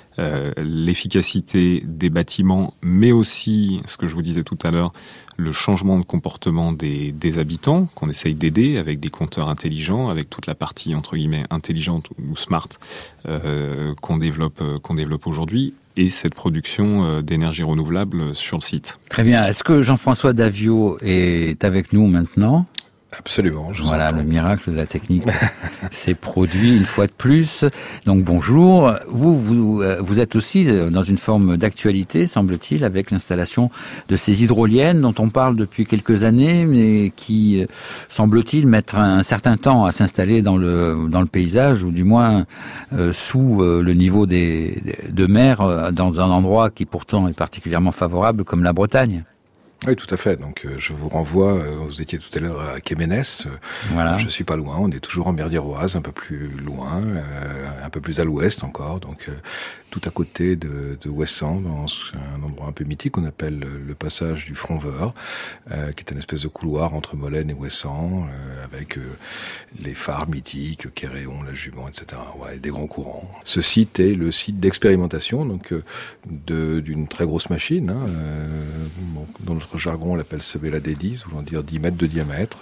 l'efficacité des bâtiments, mais aussi, ce que je vous disais tout à l'heure, le changement de comportement des habitants, qu'on essaye d'aider avec des compteurs intelligents, avec toute la partie entre guillemets intelligente ou smart qu'on développe aujourd'hui, et cette production d'énergie renouvelable sur le site. Très bien. Est-ce que Jean-François Daviaud est avec nous maintenant ? Absolument. Voilà, le miracle de la technique s'est produit une fois de plus. Donc bonjour. Vous êtes aussi dans une forme d'actualité, semble-t-il, avec l'installation de ces hydroliennes dont on parle depuis quelques années, mais qui, semble-t-il, mettent un certain temps à s'installer dans le paysage, ou du moins sous le niveau de mer, dans un endroit qui pourtant est particulièrement favorable, comme la Bretagne. Oui, tout à fait. Donc, je vous renvoie, vous étiez tout à l'heure à Quéménès. Voilà. Je suis pas loin. On est toujours en mer d'Iroise, un peu plus loin, un peu plus à l'ouest encore. Donc, tout à côté de Ouessant, dans un endroit un peu mythique qu'on appelle le passage du Front-Veur, qui est une espèce de couloir entre Molène et Ouessant, avec les phares mythiques, Quéréon, la Jument, etc. Ouais, des grands courants. Ce site est le site d'expérimentation, donc d'une très grosse machine, dans notre notre jargon, on l'appelle Sabella D10, voulant dire 10 mètres de diamètre.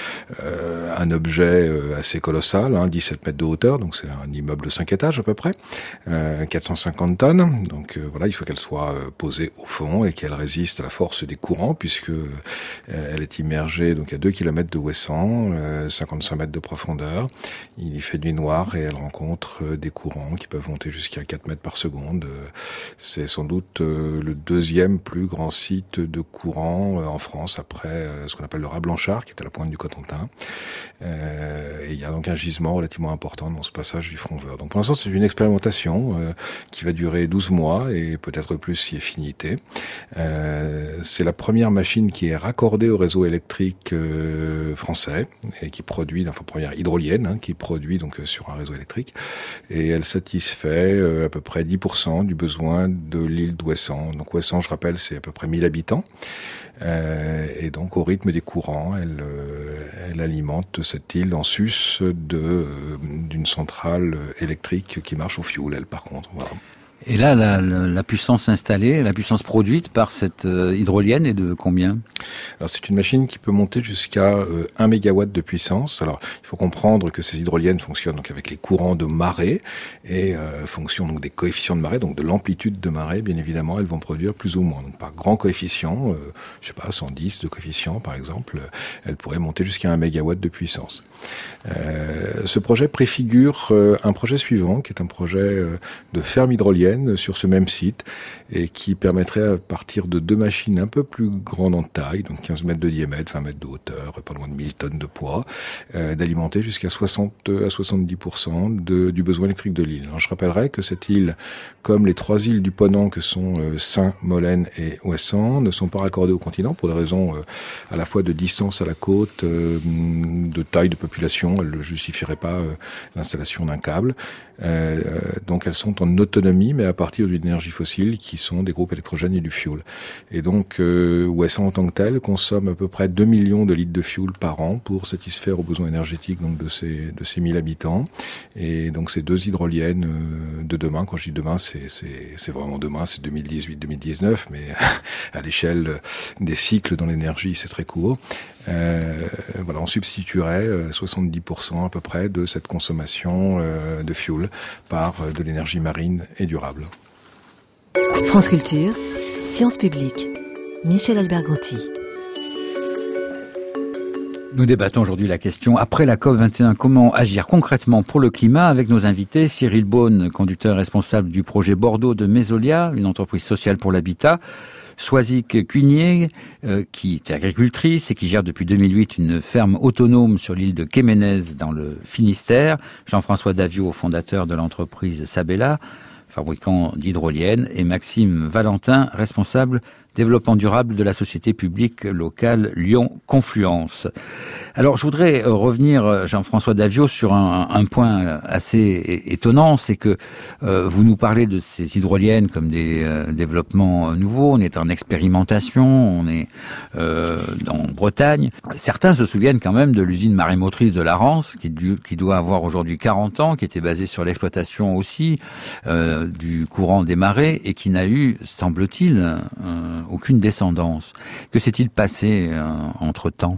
Un objet assez colossal, 17 mètres de hauteur, donc c'est un immeuble de 5 étages à peu près, 450 tonnes. Donc voilà, il faut qu'elle soit posée au fond et qu'elle résiste à la force des courants, puisque elle est immergée donc à 2 km de Ouessant, 55 mètres de profondeur. Il y fait nuit noire et elle rencontre des courants qui peuvent monter jusqu'à 4 mètres par seconde. C'est sans doute le deuxième plus grand site de courant en France, après ce qu'on appelle le Raz Blanchard, qui est à la pointe du Cotentin. Et il y a donc un gisement relativement important dans ce passage du Fromveur. Donc pour l'instant, c'est une expérimentation qui va durer 12 mois et peut-être plus si affinité. C'est la première machine qui est raccordée au réseau électrique français et qui produit, enfin première hydrolienne, qui produit donc sur un réseau électrique, et elle satisfait à peu près 10% du besoin de l'île d'Ouessant. Donc Ouessant, je rappelle, c'est à peu près 1000 habitants. Et donc au rythme des courants, elle alimente cette île en sus d'une centrale électrique qui marche au fioul, elle, par contre. Voilà. Et là, la puissance installée, la puissance produite par cette hydrolienne est de combien ? Alors c'est une machine qui peut monter jusqu'à 1 mégawatt de puissance. Alors il faut comprendre que ces hydroliennes fonctionnent donc avec les courants de marée et fonction donc des coefficients de marée, donc de l'amplitude de marée. Bien évidemment, elles vont produire plus ou moins. Donc par grand coefficient, 110 de coefficient par exemple, elles pourraient monter jusqu'à 1 mégawatt de puissance. Ce projet préfigure un projet suivant, qui est un projet de ferme hydrolienne sur ce même site et qui permettrait à partir de 2 machines un peu plus grandes en taille, donc 15 mètres de diamètre, 20 mètres de hauteur, pas loin de 1000 tonnes de poids, d'alimenter jusqu'à 60 à 70% du besoin électrique de l'île. Alors, je rappellerai que cette île, comme les 3 îles du Ponant que sont Saint, Molène et Ouessant, ne sont pas raccordées au continent pour des raisons à la fois de distance à la côte, de taille de population. Elles ne justifieraient pas l'installation d'un câble. Donc elles sont en autonomie, mais à partir d'une énergie fossile qui sont des groupes électrogènes et du fioul. Et donc Ouessant en tant que tel consomme à peu près 2 millions de litres de fioul par an pour satisfaire aux besoins énergétiques donc de ces 1000 habitants. Et donc ces 2 hydroliennes de demain, quand je dis demain, c'est vraiment demain, c'est 2018-2019, mais à l'échelle des cycles dans l'énergie, c'est très court. Voilà, on substituerait 70% à peu près de cette consommation de fioul par de l'énergie marine et durable. France Culture, Sciences publiques, Michel Alberganti. Nous débattons aujourd'hui la question, après la COP21, comment agir concrètement pour le climat, avec nos invités, Cyril Beaune, conducteur responsable du projet Bordeaux de Mésolia, une entreprise sociale pour l'habitat, Soisic Cuigné, qui est agricultrice et qui gère depuis 2008 une ferme autonome sur l'île de Quéménez dans le Finistère, Jean-François Davio, fondateur de l'entreprise Sabella, fabricant d'hydroliennes, et Maxime Valentin, responsable développement durable de la société publique locale Lyon Confluence. Alors, je voudrais revenir, Jean-François Davio, sur un point assez étonnant, c'est que vous nous parlez de ces hydroliennes comme des développements nouveaux. On est en expérimentation, on est en Bretagne. Certains se souviennent quand même de l'usine marémotrice de la Rance, qui doit avoir aujourd'hui 40 ans, qui était basée sur l'exploitation aussi du courant des marais et qui n'a eu, semble-t-il, aucune descendance. Que s'est-il passé entre-temps ?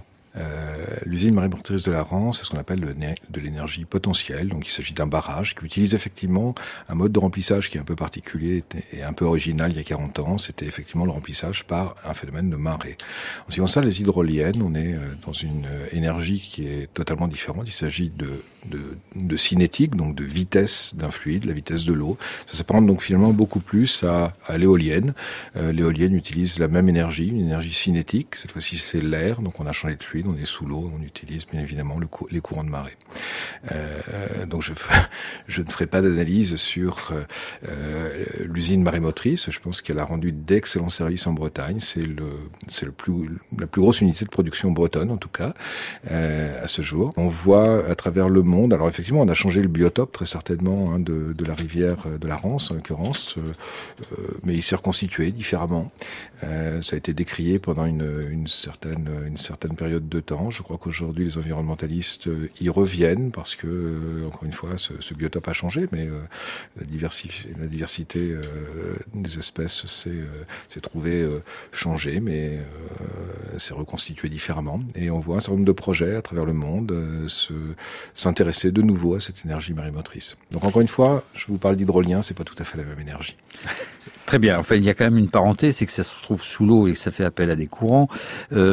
L'usine marémotrice de la Rance, c'est ce qu'on appelle de l'énergie potentielle. Donc il s'agit d'un barrage qui utilise effectivement un mode de remplissage qui est un peu particulier et un peu original il y a 40 ans. C'était effectivement le remplissage par un phénomène de marée. En ce qui concerne les hydroliennes, on est dans une énergie qui est totalement différente. Il s'agit de cinétique, donc de vitesse d'un fluide, la vitesse de l'eau. Ça s'apparente donc finalement beaucoup plus à l'éolienne. L'éolienne utilise la même énergie, une énergie cinétique. Cette fois-ci, c'est l'air, donc on a changé de fluide, on est sous l'eau, on utilise bien évidemment les courants de marée. Donc je ne ferai pas d'analyse sur l'usine marémotrice. Je pense qu'elle a rendu d'excellents services en Bretagne. C'est la plus grosse unité de production bretonne, en tout cas, à ce jour. On voit à travers le monde, alors effectivement, on a changé le biotope très certainement de la rivière de la Rance, en l'occurrence, mais il s'est reconstitué différemment. Ça a été décrié pendant une certaine période de temps. Je crois qu'aujourd'hui, les environnementalistes y reviennent parce parce que, encore une fois, ce biotope a changé, mais la diversité des espèces s'est trouvée changée, mais s'est reconstituée différemment. Et on voit un certain nombre de projets à travers le monde s'intéresser de nouveau à cette énergie marémotrice. Donc encore une fois, je vous parle d'hydrolien, c'est pas tout à fait la même énergie. Très bien. Enfin, il y a quand même une parenthèse, c'est que ça se trouve sous l'eau et que ça fait appel à des courants. Dans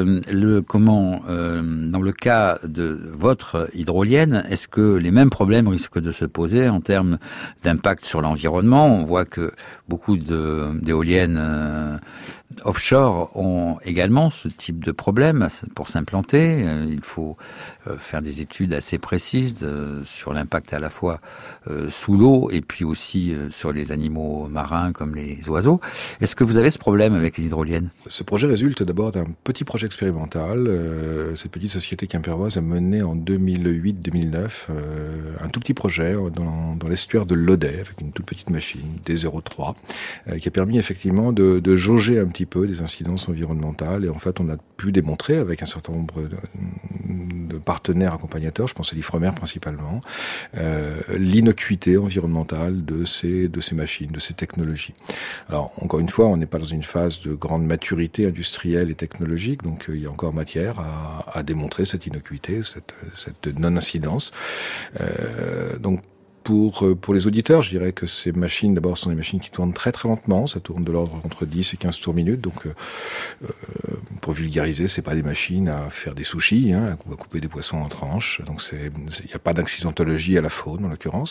le cas de votre hydrolienne, est-ce que les mêmes problèmes risquent de se poser en termes d'impact sur l'environnement? On voit que beaucoup d'éoliennes offshore ont également ce type de problème pour s'implanter. Il faut faire des études assez précises sur l'impact à la fois sous l'eau et puis aussi sur les animaux marins comme les oiseaux. Est-ce que vous avez ce problème avec les hydroliennes? Ce projet résulte d'abord d'un petit projet expérimental. Cette petite société quimpéroise a mené en 2008-2009 un tout petit projet dans l'estuaire de l'Odet avec une toute petite machine D03 qui a permis effectivement de jauger un petit peu des incidences environnementales. Et en fait, on a pu démontrer avec un certain nombre de partenaires accompagnateurs, je pense à l'Ifremer principalement, l'innocuité environnementale de ces machines, de ces technologies. Alors, encore une fois, on n'est pas dans une phase de grande maturité industrielle et technologique, donc il y a encore matière à démontrer cette innocuité, cette non-incidence. Donc, pour les auditeurs, je dirais que ces machines, d'abord, sont des machines qui tournent très très lentement. Ça tourne de l'ordre entre 10 et 15 tours minutes. Donc, pour vulgariser, c'est pas des machines à faire des sushis, à couper des poissons en tranches. Donc, il n'y a pas d'accidentologie à la faune, en l'occurrence.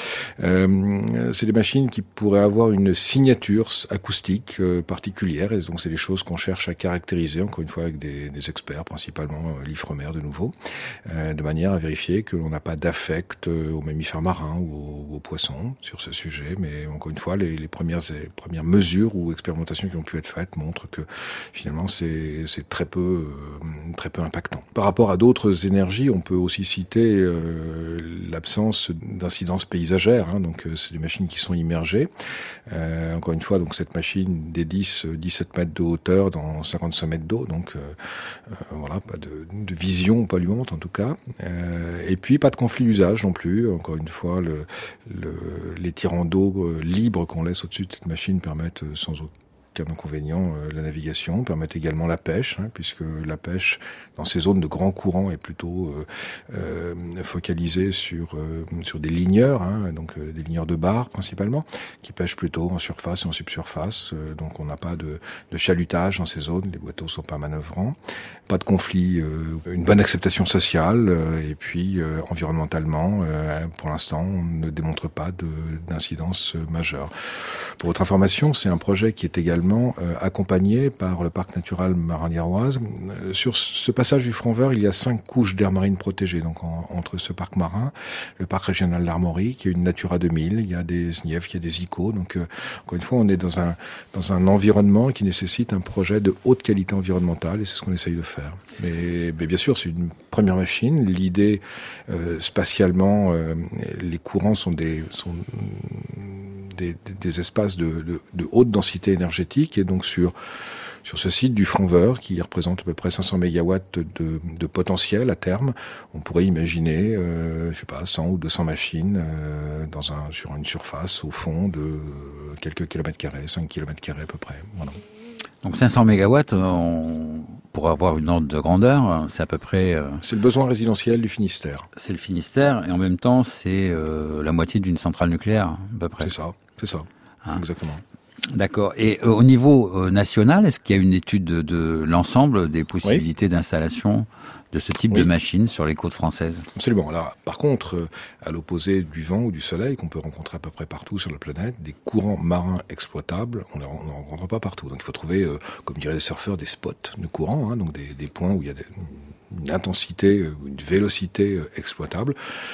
C'est des machines qui pourraient avoir une signature acoustique particulière. Et donc, c'est des choses qu'on cherche à caractériser, encore une fois, avec des experts, principalement l'Ifremer de nouveau, de manière à vérifier que l'on n'a pas d'affect aux mammifères marins ou aux poissons sur ce sujet, mais encore une fois, les premières mesures ou expérimentations qui ont pu être faites montrent que finalement c'est très peu impactant. Par rapport à d'autres énergies, on peut aussi citer l'absence d'incidence paysagère. Donc c'est des machines qui sont immergées. Encore une fois, donc cette machine des 17 mètres de hauteur dans 55 mètres d'eau, donc voilà, pas de vision polluante en tout cas. Et puis pas de conflit d'usage non plus. Encore une fois, les tirants d'eau libres qu'on laisse au-dessus de cette machine permettent sans aucun inconvénient la navigation, permettent également la pêche, puisque la pêche dans ces zones de grands courants est plutôt focalisée sur des ligneurs, donc des ligneurs de bar principalement, qui pêchent plutôt en surface et en subsurface. Donc on n'a pas de chalutage dans ces zones, les bateaux sont pas manœuvrants, pas de conflit, une bonne acceptation sociale, et puis environnementalement, pour l'instant, on ne démontre pas d'incidence majeure. Pour votre information, c'est un projet qui est également accompagné par le parc naturel Marne-Niéroise. Sur ce passage du Fromveur, il y a 5 couches d'aires marines protégées. Donc entre ce parc marin, le parc régional d'Armory, qui est une Natura 2000, il y a des SNIEF, il y a des ICO. Donc encore une fois, on est dans un environnement qui nécessite un projet de haute qualité environnementale, et c'est ce qu'on essaye de faire. Mais bien sûr, c'est une première machine. L'idée, spatialement, les courants sont des espaces de haute densité énergétique, et donc sur ce site du Fromveur, qui représente à peu près 500 mégawatts de potentiel à terme, on pourrait imaginer, 100 ou 200 machines sur une surface au fond de quelques kilomètres carrés, 5 kilomètres carrés à peu près. Voilà. Donc 500 mégawatts, pour avoir une ordre de grandeur, c'est à peu près... C'est le besoin résidentiel du Finistère. C'est le Finistère, et en même temps, c'est la moitié d'une centrale nucléaire, à peu près. C'est ça, exactement. D'accord. Et au niveau national, est-ce qu'il y a une étude de l'ensemble des possibilités d'installation de ce type de machine sur les côtes françaises? Absolument. Alors, par contre, à l'opposé du vent ou du soleil, qu'on peut rencontrer à peu près partout sur la planète, des courants marins exploitables, on n'en rencontre pas partout. Donc il faut trouver, comme diraient les surfeurs, des spots de courant, donc des points où il y a une intensité, une vélocité exploitable.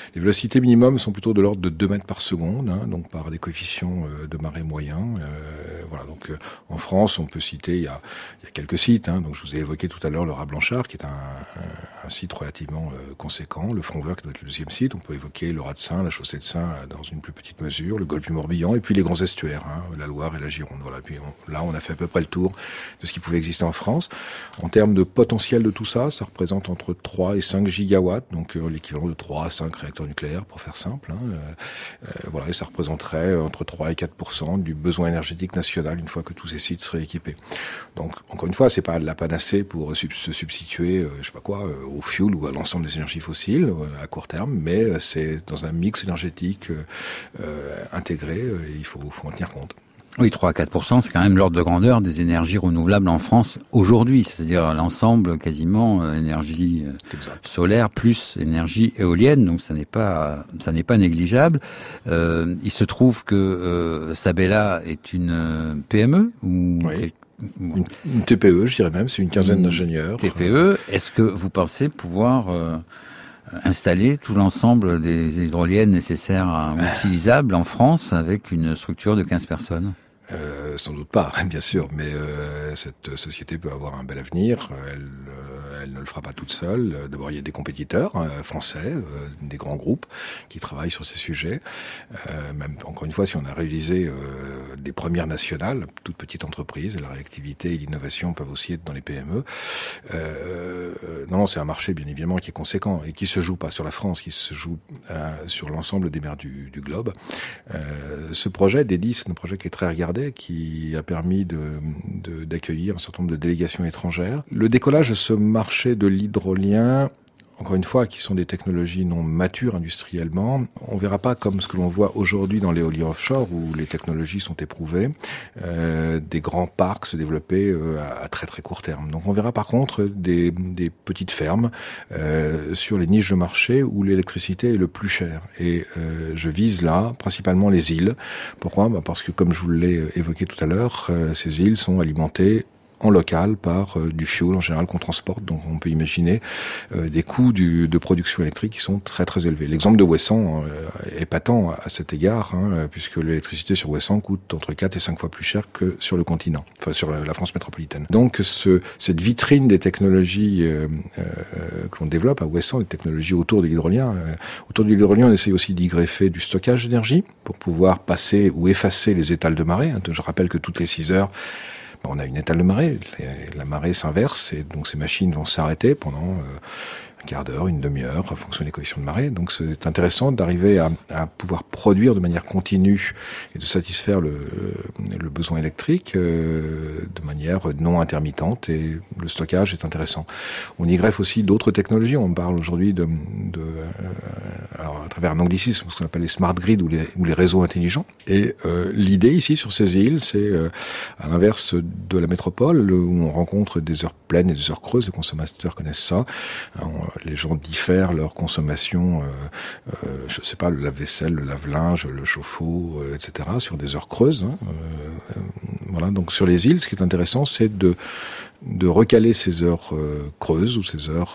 Les vélocités minimum sont plutôt de l'ordre de 2 mètres par seconde, donc par des coefficients de marée moyens. Voilà, donc en France, on peut citer, il y a quelques sites, donc je vous ai évoqué tout à l'heure le Raz Blanchard, qui est un site relativement conséquent, le Front Vert qui doit être le deuxième site, on peut évoquer le Raz de Seine, la Chaussée de Seine dans une plus petite mesure, le golfe du Morbihan, et puis les grands estuaires, la Loire et la Gironde. Voilà, puis là on a fait à peu près le tour de ce qui pouvait exister en France. En termes de potentiel de tout ça, ça représente entre 3 et 5 gigawatts, donc l'équivalent de 3 à 5 réacteurs nucléaires, pour faire simple. Voilà, et ça représenterait entre 3 et 4% du besoin énergétique national une fois que tous ces sites seraient équipés. Donc, encore une fois, c'est pas la panacée pour se substituer, au fuel ou à l'ensemble des énergies fossiles à court terme, mais c'est dans un mix énergétique intégré, il faut en tenir compte. Oui, 3 à 4%, c'est quand même l'ordre de grandeur des énergies renouvelables en France aujourd'hui, c'est-à-dire l'ensemble quasiment énergie solaire plus énergie éolienne, donc ça n'est pas négligeable. Il se trouve que Sabella est une PME ou oui. Une TPE, je dirais même, c'est une quinzaine d'ingénieurs. TPE, est-ce que vous pensez pouvoir installer tout l'ensemble des hydroliennes nécessaires ou utilisables en France avec une structure de 15 personnes ? Sans doute pas, bien sûr, mais cette société peut avoir un bel avenir. Elle ne le fera pas toute seule. D'abord, il y a des compétiteurs français, des grands groupes qui travaillent sur ces sujets. Même encore une fois, si on a réalisé des premières nationales, toutes petites entreprises, la réactivité et l'innovation peuvent aussi être dans les PME. Non, c'est un marché bien évidemment qui est conséquent et qui se joue pas sur la France, qui se joue sur l'ensemble des mers du globe. Ce projet d'EDI, c'est un projet qui est très regardé, qui a permis d'accueillir un certain nombre de délégations étrangères. Le décollage de ce marché de l'hydrolien, encore une fois, qui sont des technologies non matures industriellement, on verra pas comme ce que l'on voit aujourd'hui dans l'éolien offshore où les technologies sont éprouvées, des grands parcs se développer à très très court terme. Donc on verra par contre des petites fermes sur les niches de marché où l'électricité est le plus cher. Et je vise là principalement les îles. Pourquoi ? Parce que comme je vous l'ai évoqué tout à l'heure, ces îles sont alimentées en local par du fuel en général qu'on transporte, donc on peut imaginer des coûts de production électrique qui sont très très élevés. L'exemple de Ouessant est patent à cet égard, puisque l'électricité sur Ouessant coûte entre 4 et 5 fois plus cher que sur le continent, enfin sur la France métropolitaine. Donc cette vitrine des technologies que l'on développe à Ouessant, des technologies autour de l'hydrolien, on essaye aussi d'y greffer du stockage d'énergie pour pouvoir passer ou effacer les étals de marée. Je rappelle que toutes les 6 heures, on a une étale de marée, la marée s'inverse et donc ces machines vont s'arrêter pendant un quart d'heure, une demi-heure, en fonction des conditions de marée. Donc c'est intéressant d'arriver à pouvoir produire de manière continue et de satisfaire le besoin électrique de manière non intermittente, et le stockage est intéressant. On y greffe aussi d'autres technologies. On parle aujourd'hui alors à travers un anglicisme, ce qu'on appelle les smart grids ou les réseaux intelligents. Et l'idée ici sur ces îles, c'est à l'inverse de la métropole où on rencontre des heures pleines et des heures creuses. Les consommateurs connaissent ça. Les gens diffèrent leur consommation, je sais pas, le lave-vaisselle, le lave-linge, le chauffe-eau, etc. sur des heures creuses. Voilà. Donc sur les îles, ce qui est intéressant, c'est de recaler ces heures creuses ou ces heures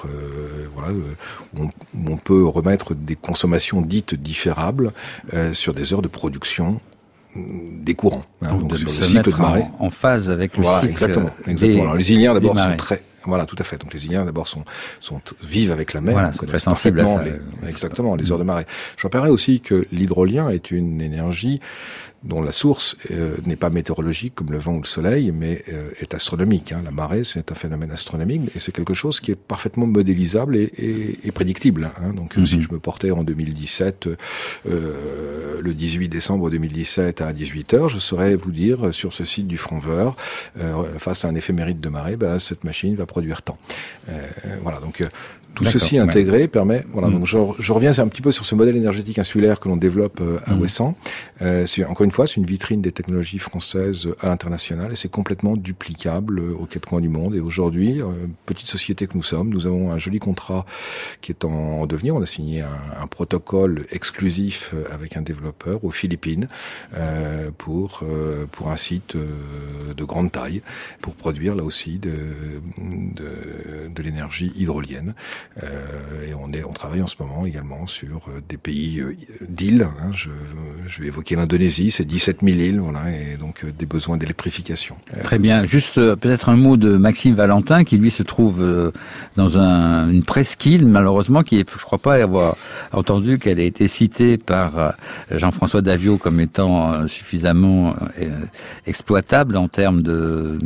où on peut remettre des consommations dites différables sur des heures de production des courants. Donc sur le cycle de marée en phase avec le cycle. Exactement. Alors, les îliens d'abord sont très... Voilà, tout à fait. Donc les îliens d'abord vivent avec la mer. Voilà, c'est très sensible à ça. Exactement, les heures de marée. Je rappellerai aussi que l'hydrolien est une énergie dont la source n'est pas météorologique comme le vent ou le soleil, mais est astronomique. La marée, c'est un phénomène astronomique et c'est quelque chose qui est parfaitement modélisable et prédictible. Donc si je me portais en 2017, le 18 décembre 2017 à 18h, je saurais vous dire sur ce site du Front Vert, face à un éphéméride de marée, cette machine va produire tant. Voilà, donc tout ceci intégré permet. Voilà, donc je reviens un petit peu sur ce modèle énergétique insulaire que l'on développe à Ouessant. Encore une fois, c'est une vitrine des technologies françaises à l'international et c'est complètement duplicable aux quatre coins du monde. Et aujourd'hui, petite société que nous sommes, nous avons un joli contrat qui est en devenir. On a signé un protocole exclusif avec un développeur aux Philippines pour un site de grande taille pour produire là aussi de l'énergie hydrolienne. Et on travaille en ce moment également sur des pays d'îles. Je vais évoquer l'Indonésie, c'est 17 000 îles, voilà, et donc des besoins d'électrification. Très bien. Juste peut-être un mot de Maxime Valentin, qui lui se trouve dans une presqu'île, malheureusement, qui est, je crois pas avoir entendu qu'elle a été citée par Jean-François Daviaud comme étant suffisamment exploitable en termes de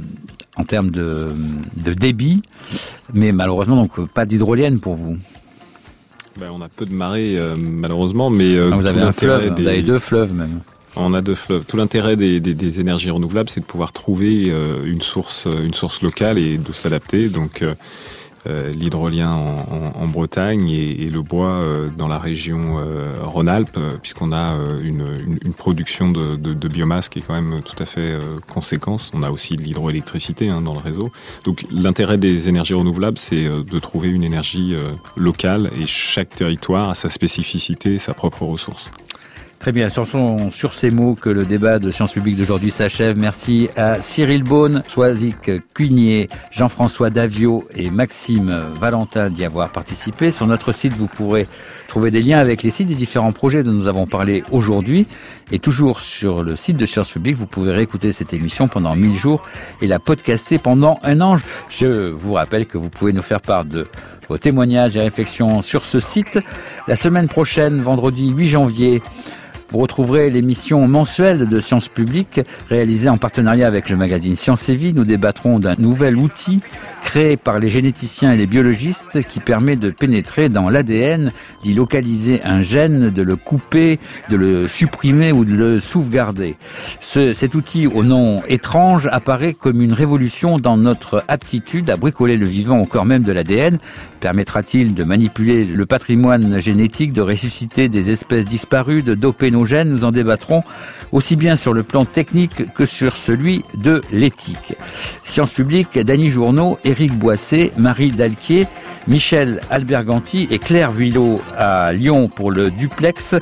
débit, mais malheureusement donc pas d'hydrolienne pour vous. On a peu de marées malheureusement, mais vous avez un fleuve, vous avez 2 fleuves même. On a 2 fleuves. Tout l'intérêt des énergies renouvelables, c'est de pouvoir trouver une source locale et de s'adapter. Donc l'hydrolien en Bretagne et le bois dans la région Rhône-Alpes, puisqu'on a une production de biomasse qui est quand même tout à fait conséquente. On a aussi de l'hydroélectricité dans le réseau. Donc l'intérêt des énergies renouvelables, c'est de trouver une énergie locale, et chaque territoire a sa spécificité, sa propre ressource. Très bien, sur ces mots que le débat de Sciences Publiques d'aujourd'hui s'achève. Merci à Cyril Beaune, Soisic Cuignier, Jean-François Daviaud et Maxime Valentin d'y avoir participé. Sur notre site, vous pourrez trouver des liens avec les sites des différents projets dont nous avons parlé aujourd'hui. Et toujours sur le site de Sciences Publiques, vous pouvez réécouter cette émission pendant 1000 jours et la podcaster pendant 1 an. Je vous rappelle que vous pouvez nous faire part de vos témoignages et réflexions sur ce site. La semaine prochaine, vendredi 8 janvier, vous retrouverez l'émission mensuelle de Sciences Publiques réalisée en partenariat avec le magazine Science et Vie. Nous débattrons d'un nouvel outil créé par les généticiens et les biologistes qui permet de pénétrer dans l'ADN, d'y localiser un gène, de le couper, de le supprimer ou de le sauvegarder. Cet outil au nom étrange apparaît comme une révolution dans notre aptitude à bricoler le vivant au corps même de l'ADN. Permettra-t-il de manipuler le patrimoine génétique, de ressusciter des espèces disparues, de doper nos gènes? Nous en débattrons aussi bien sur le plan technique que sur celui de l'éthique. Sciences Publiques, Dany Journeau, Éric Boissé, Marie Dalquier, Michel Alberganti et Claire Vuillot à Lyon pour le duplex.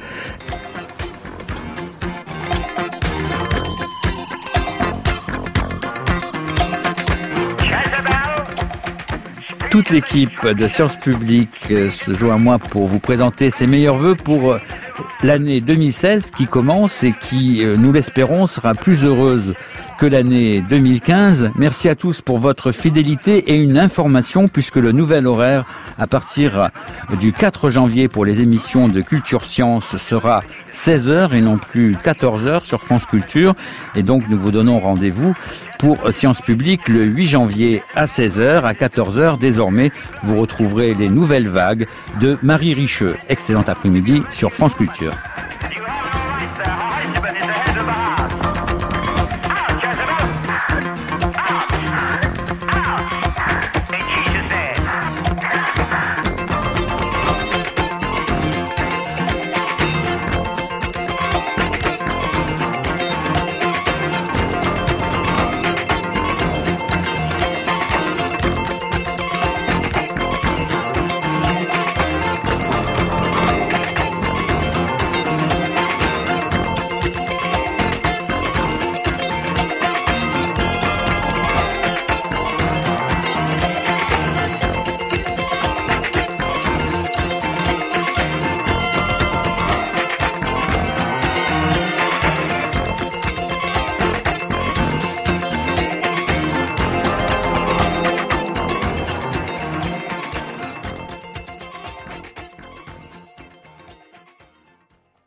Toute l'équipe de Sciences Publiques se joint à moi pour vous présenter ses meilleurs vœux pour l'année 2016 qui commence et qui, nous l'espérons, sera plus heureuse que l'année 2015. Merci à tous pour votre fidélité et une information puisque le nouvel horaire à partir du 4 janvier pour les émissions de Culture Science sera 16h et non plus 14h sur France Culture. Et donc nous vous donnons rendez-vous pour Sciences Publiques le 8 janvier à 16h. À 14h désormais, vous retrouverez les nouvelles vagues de Marie Richeux. Excellent après-midi sur France Culture.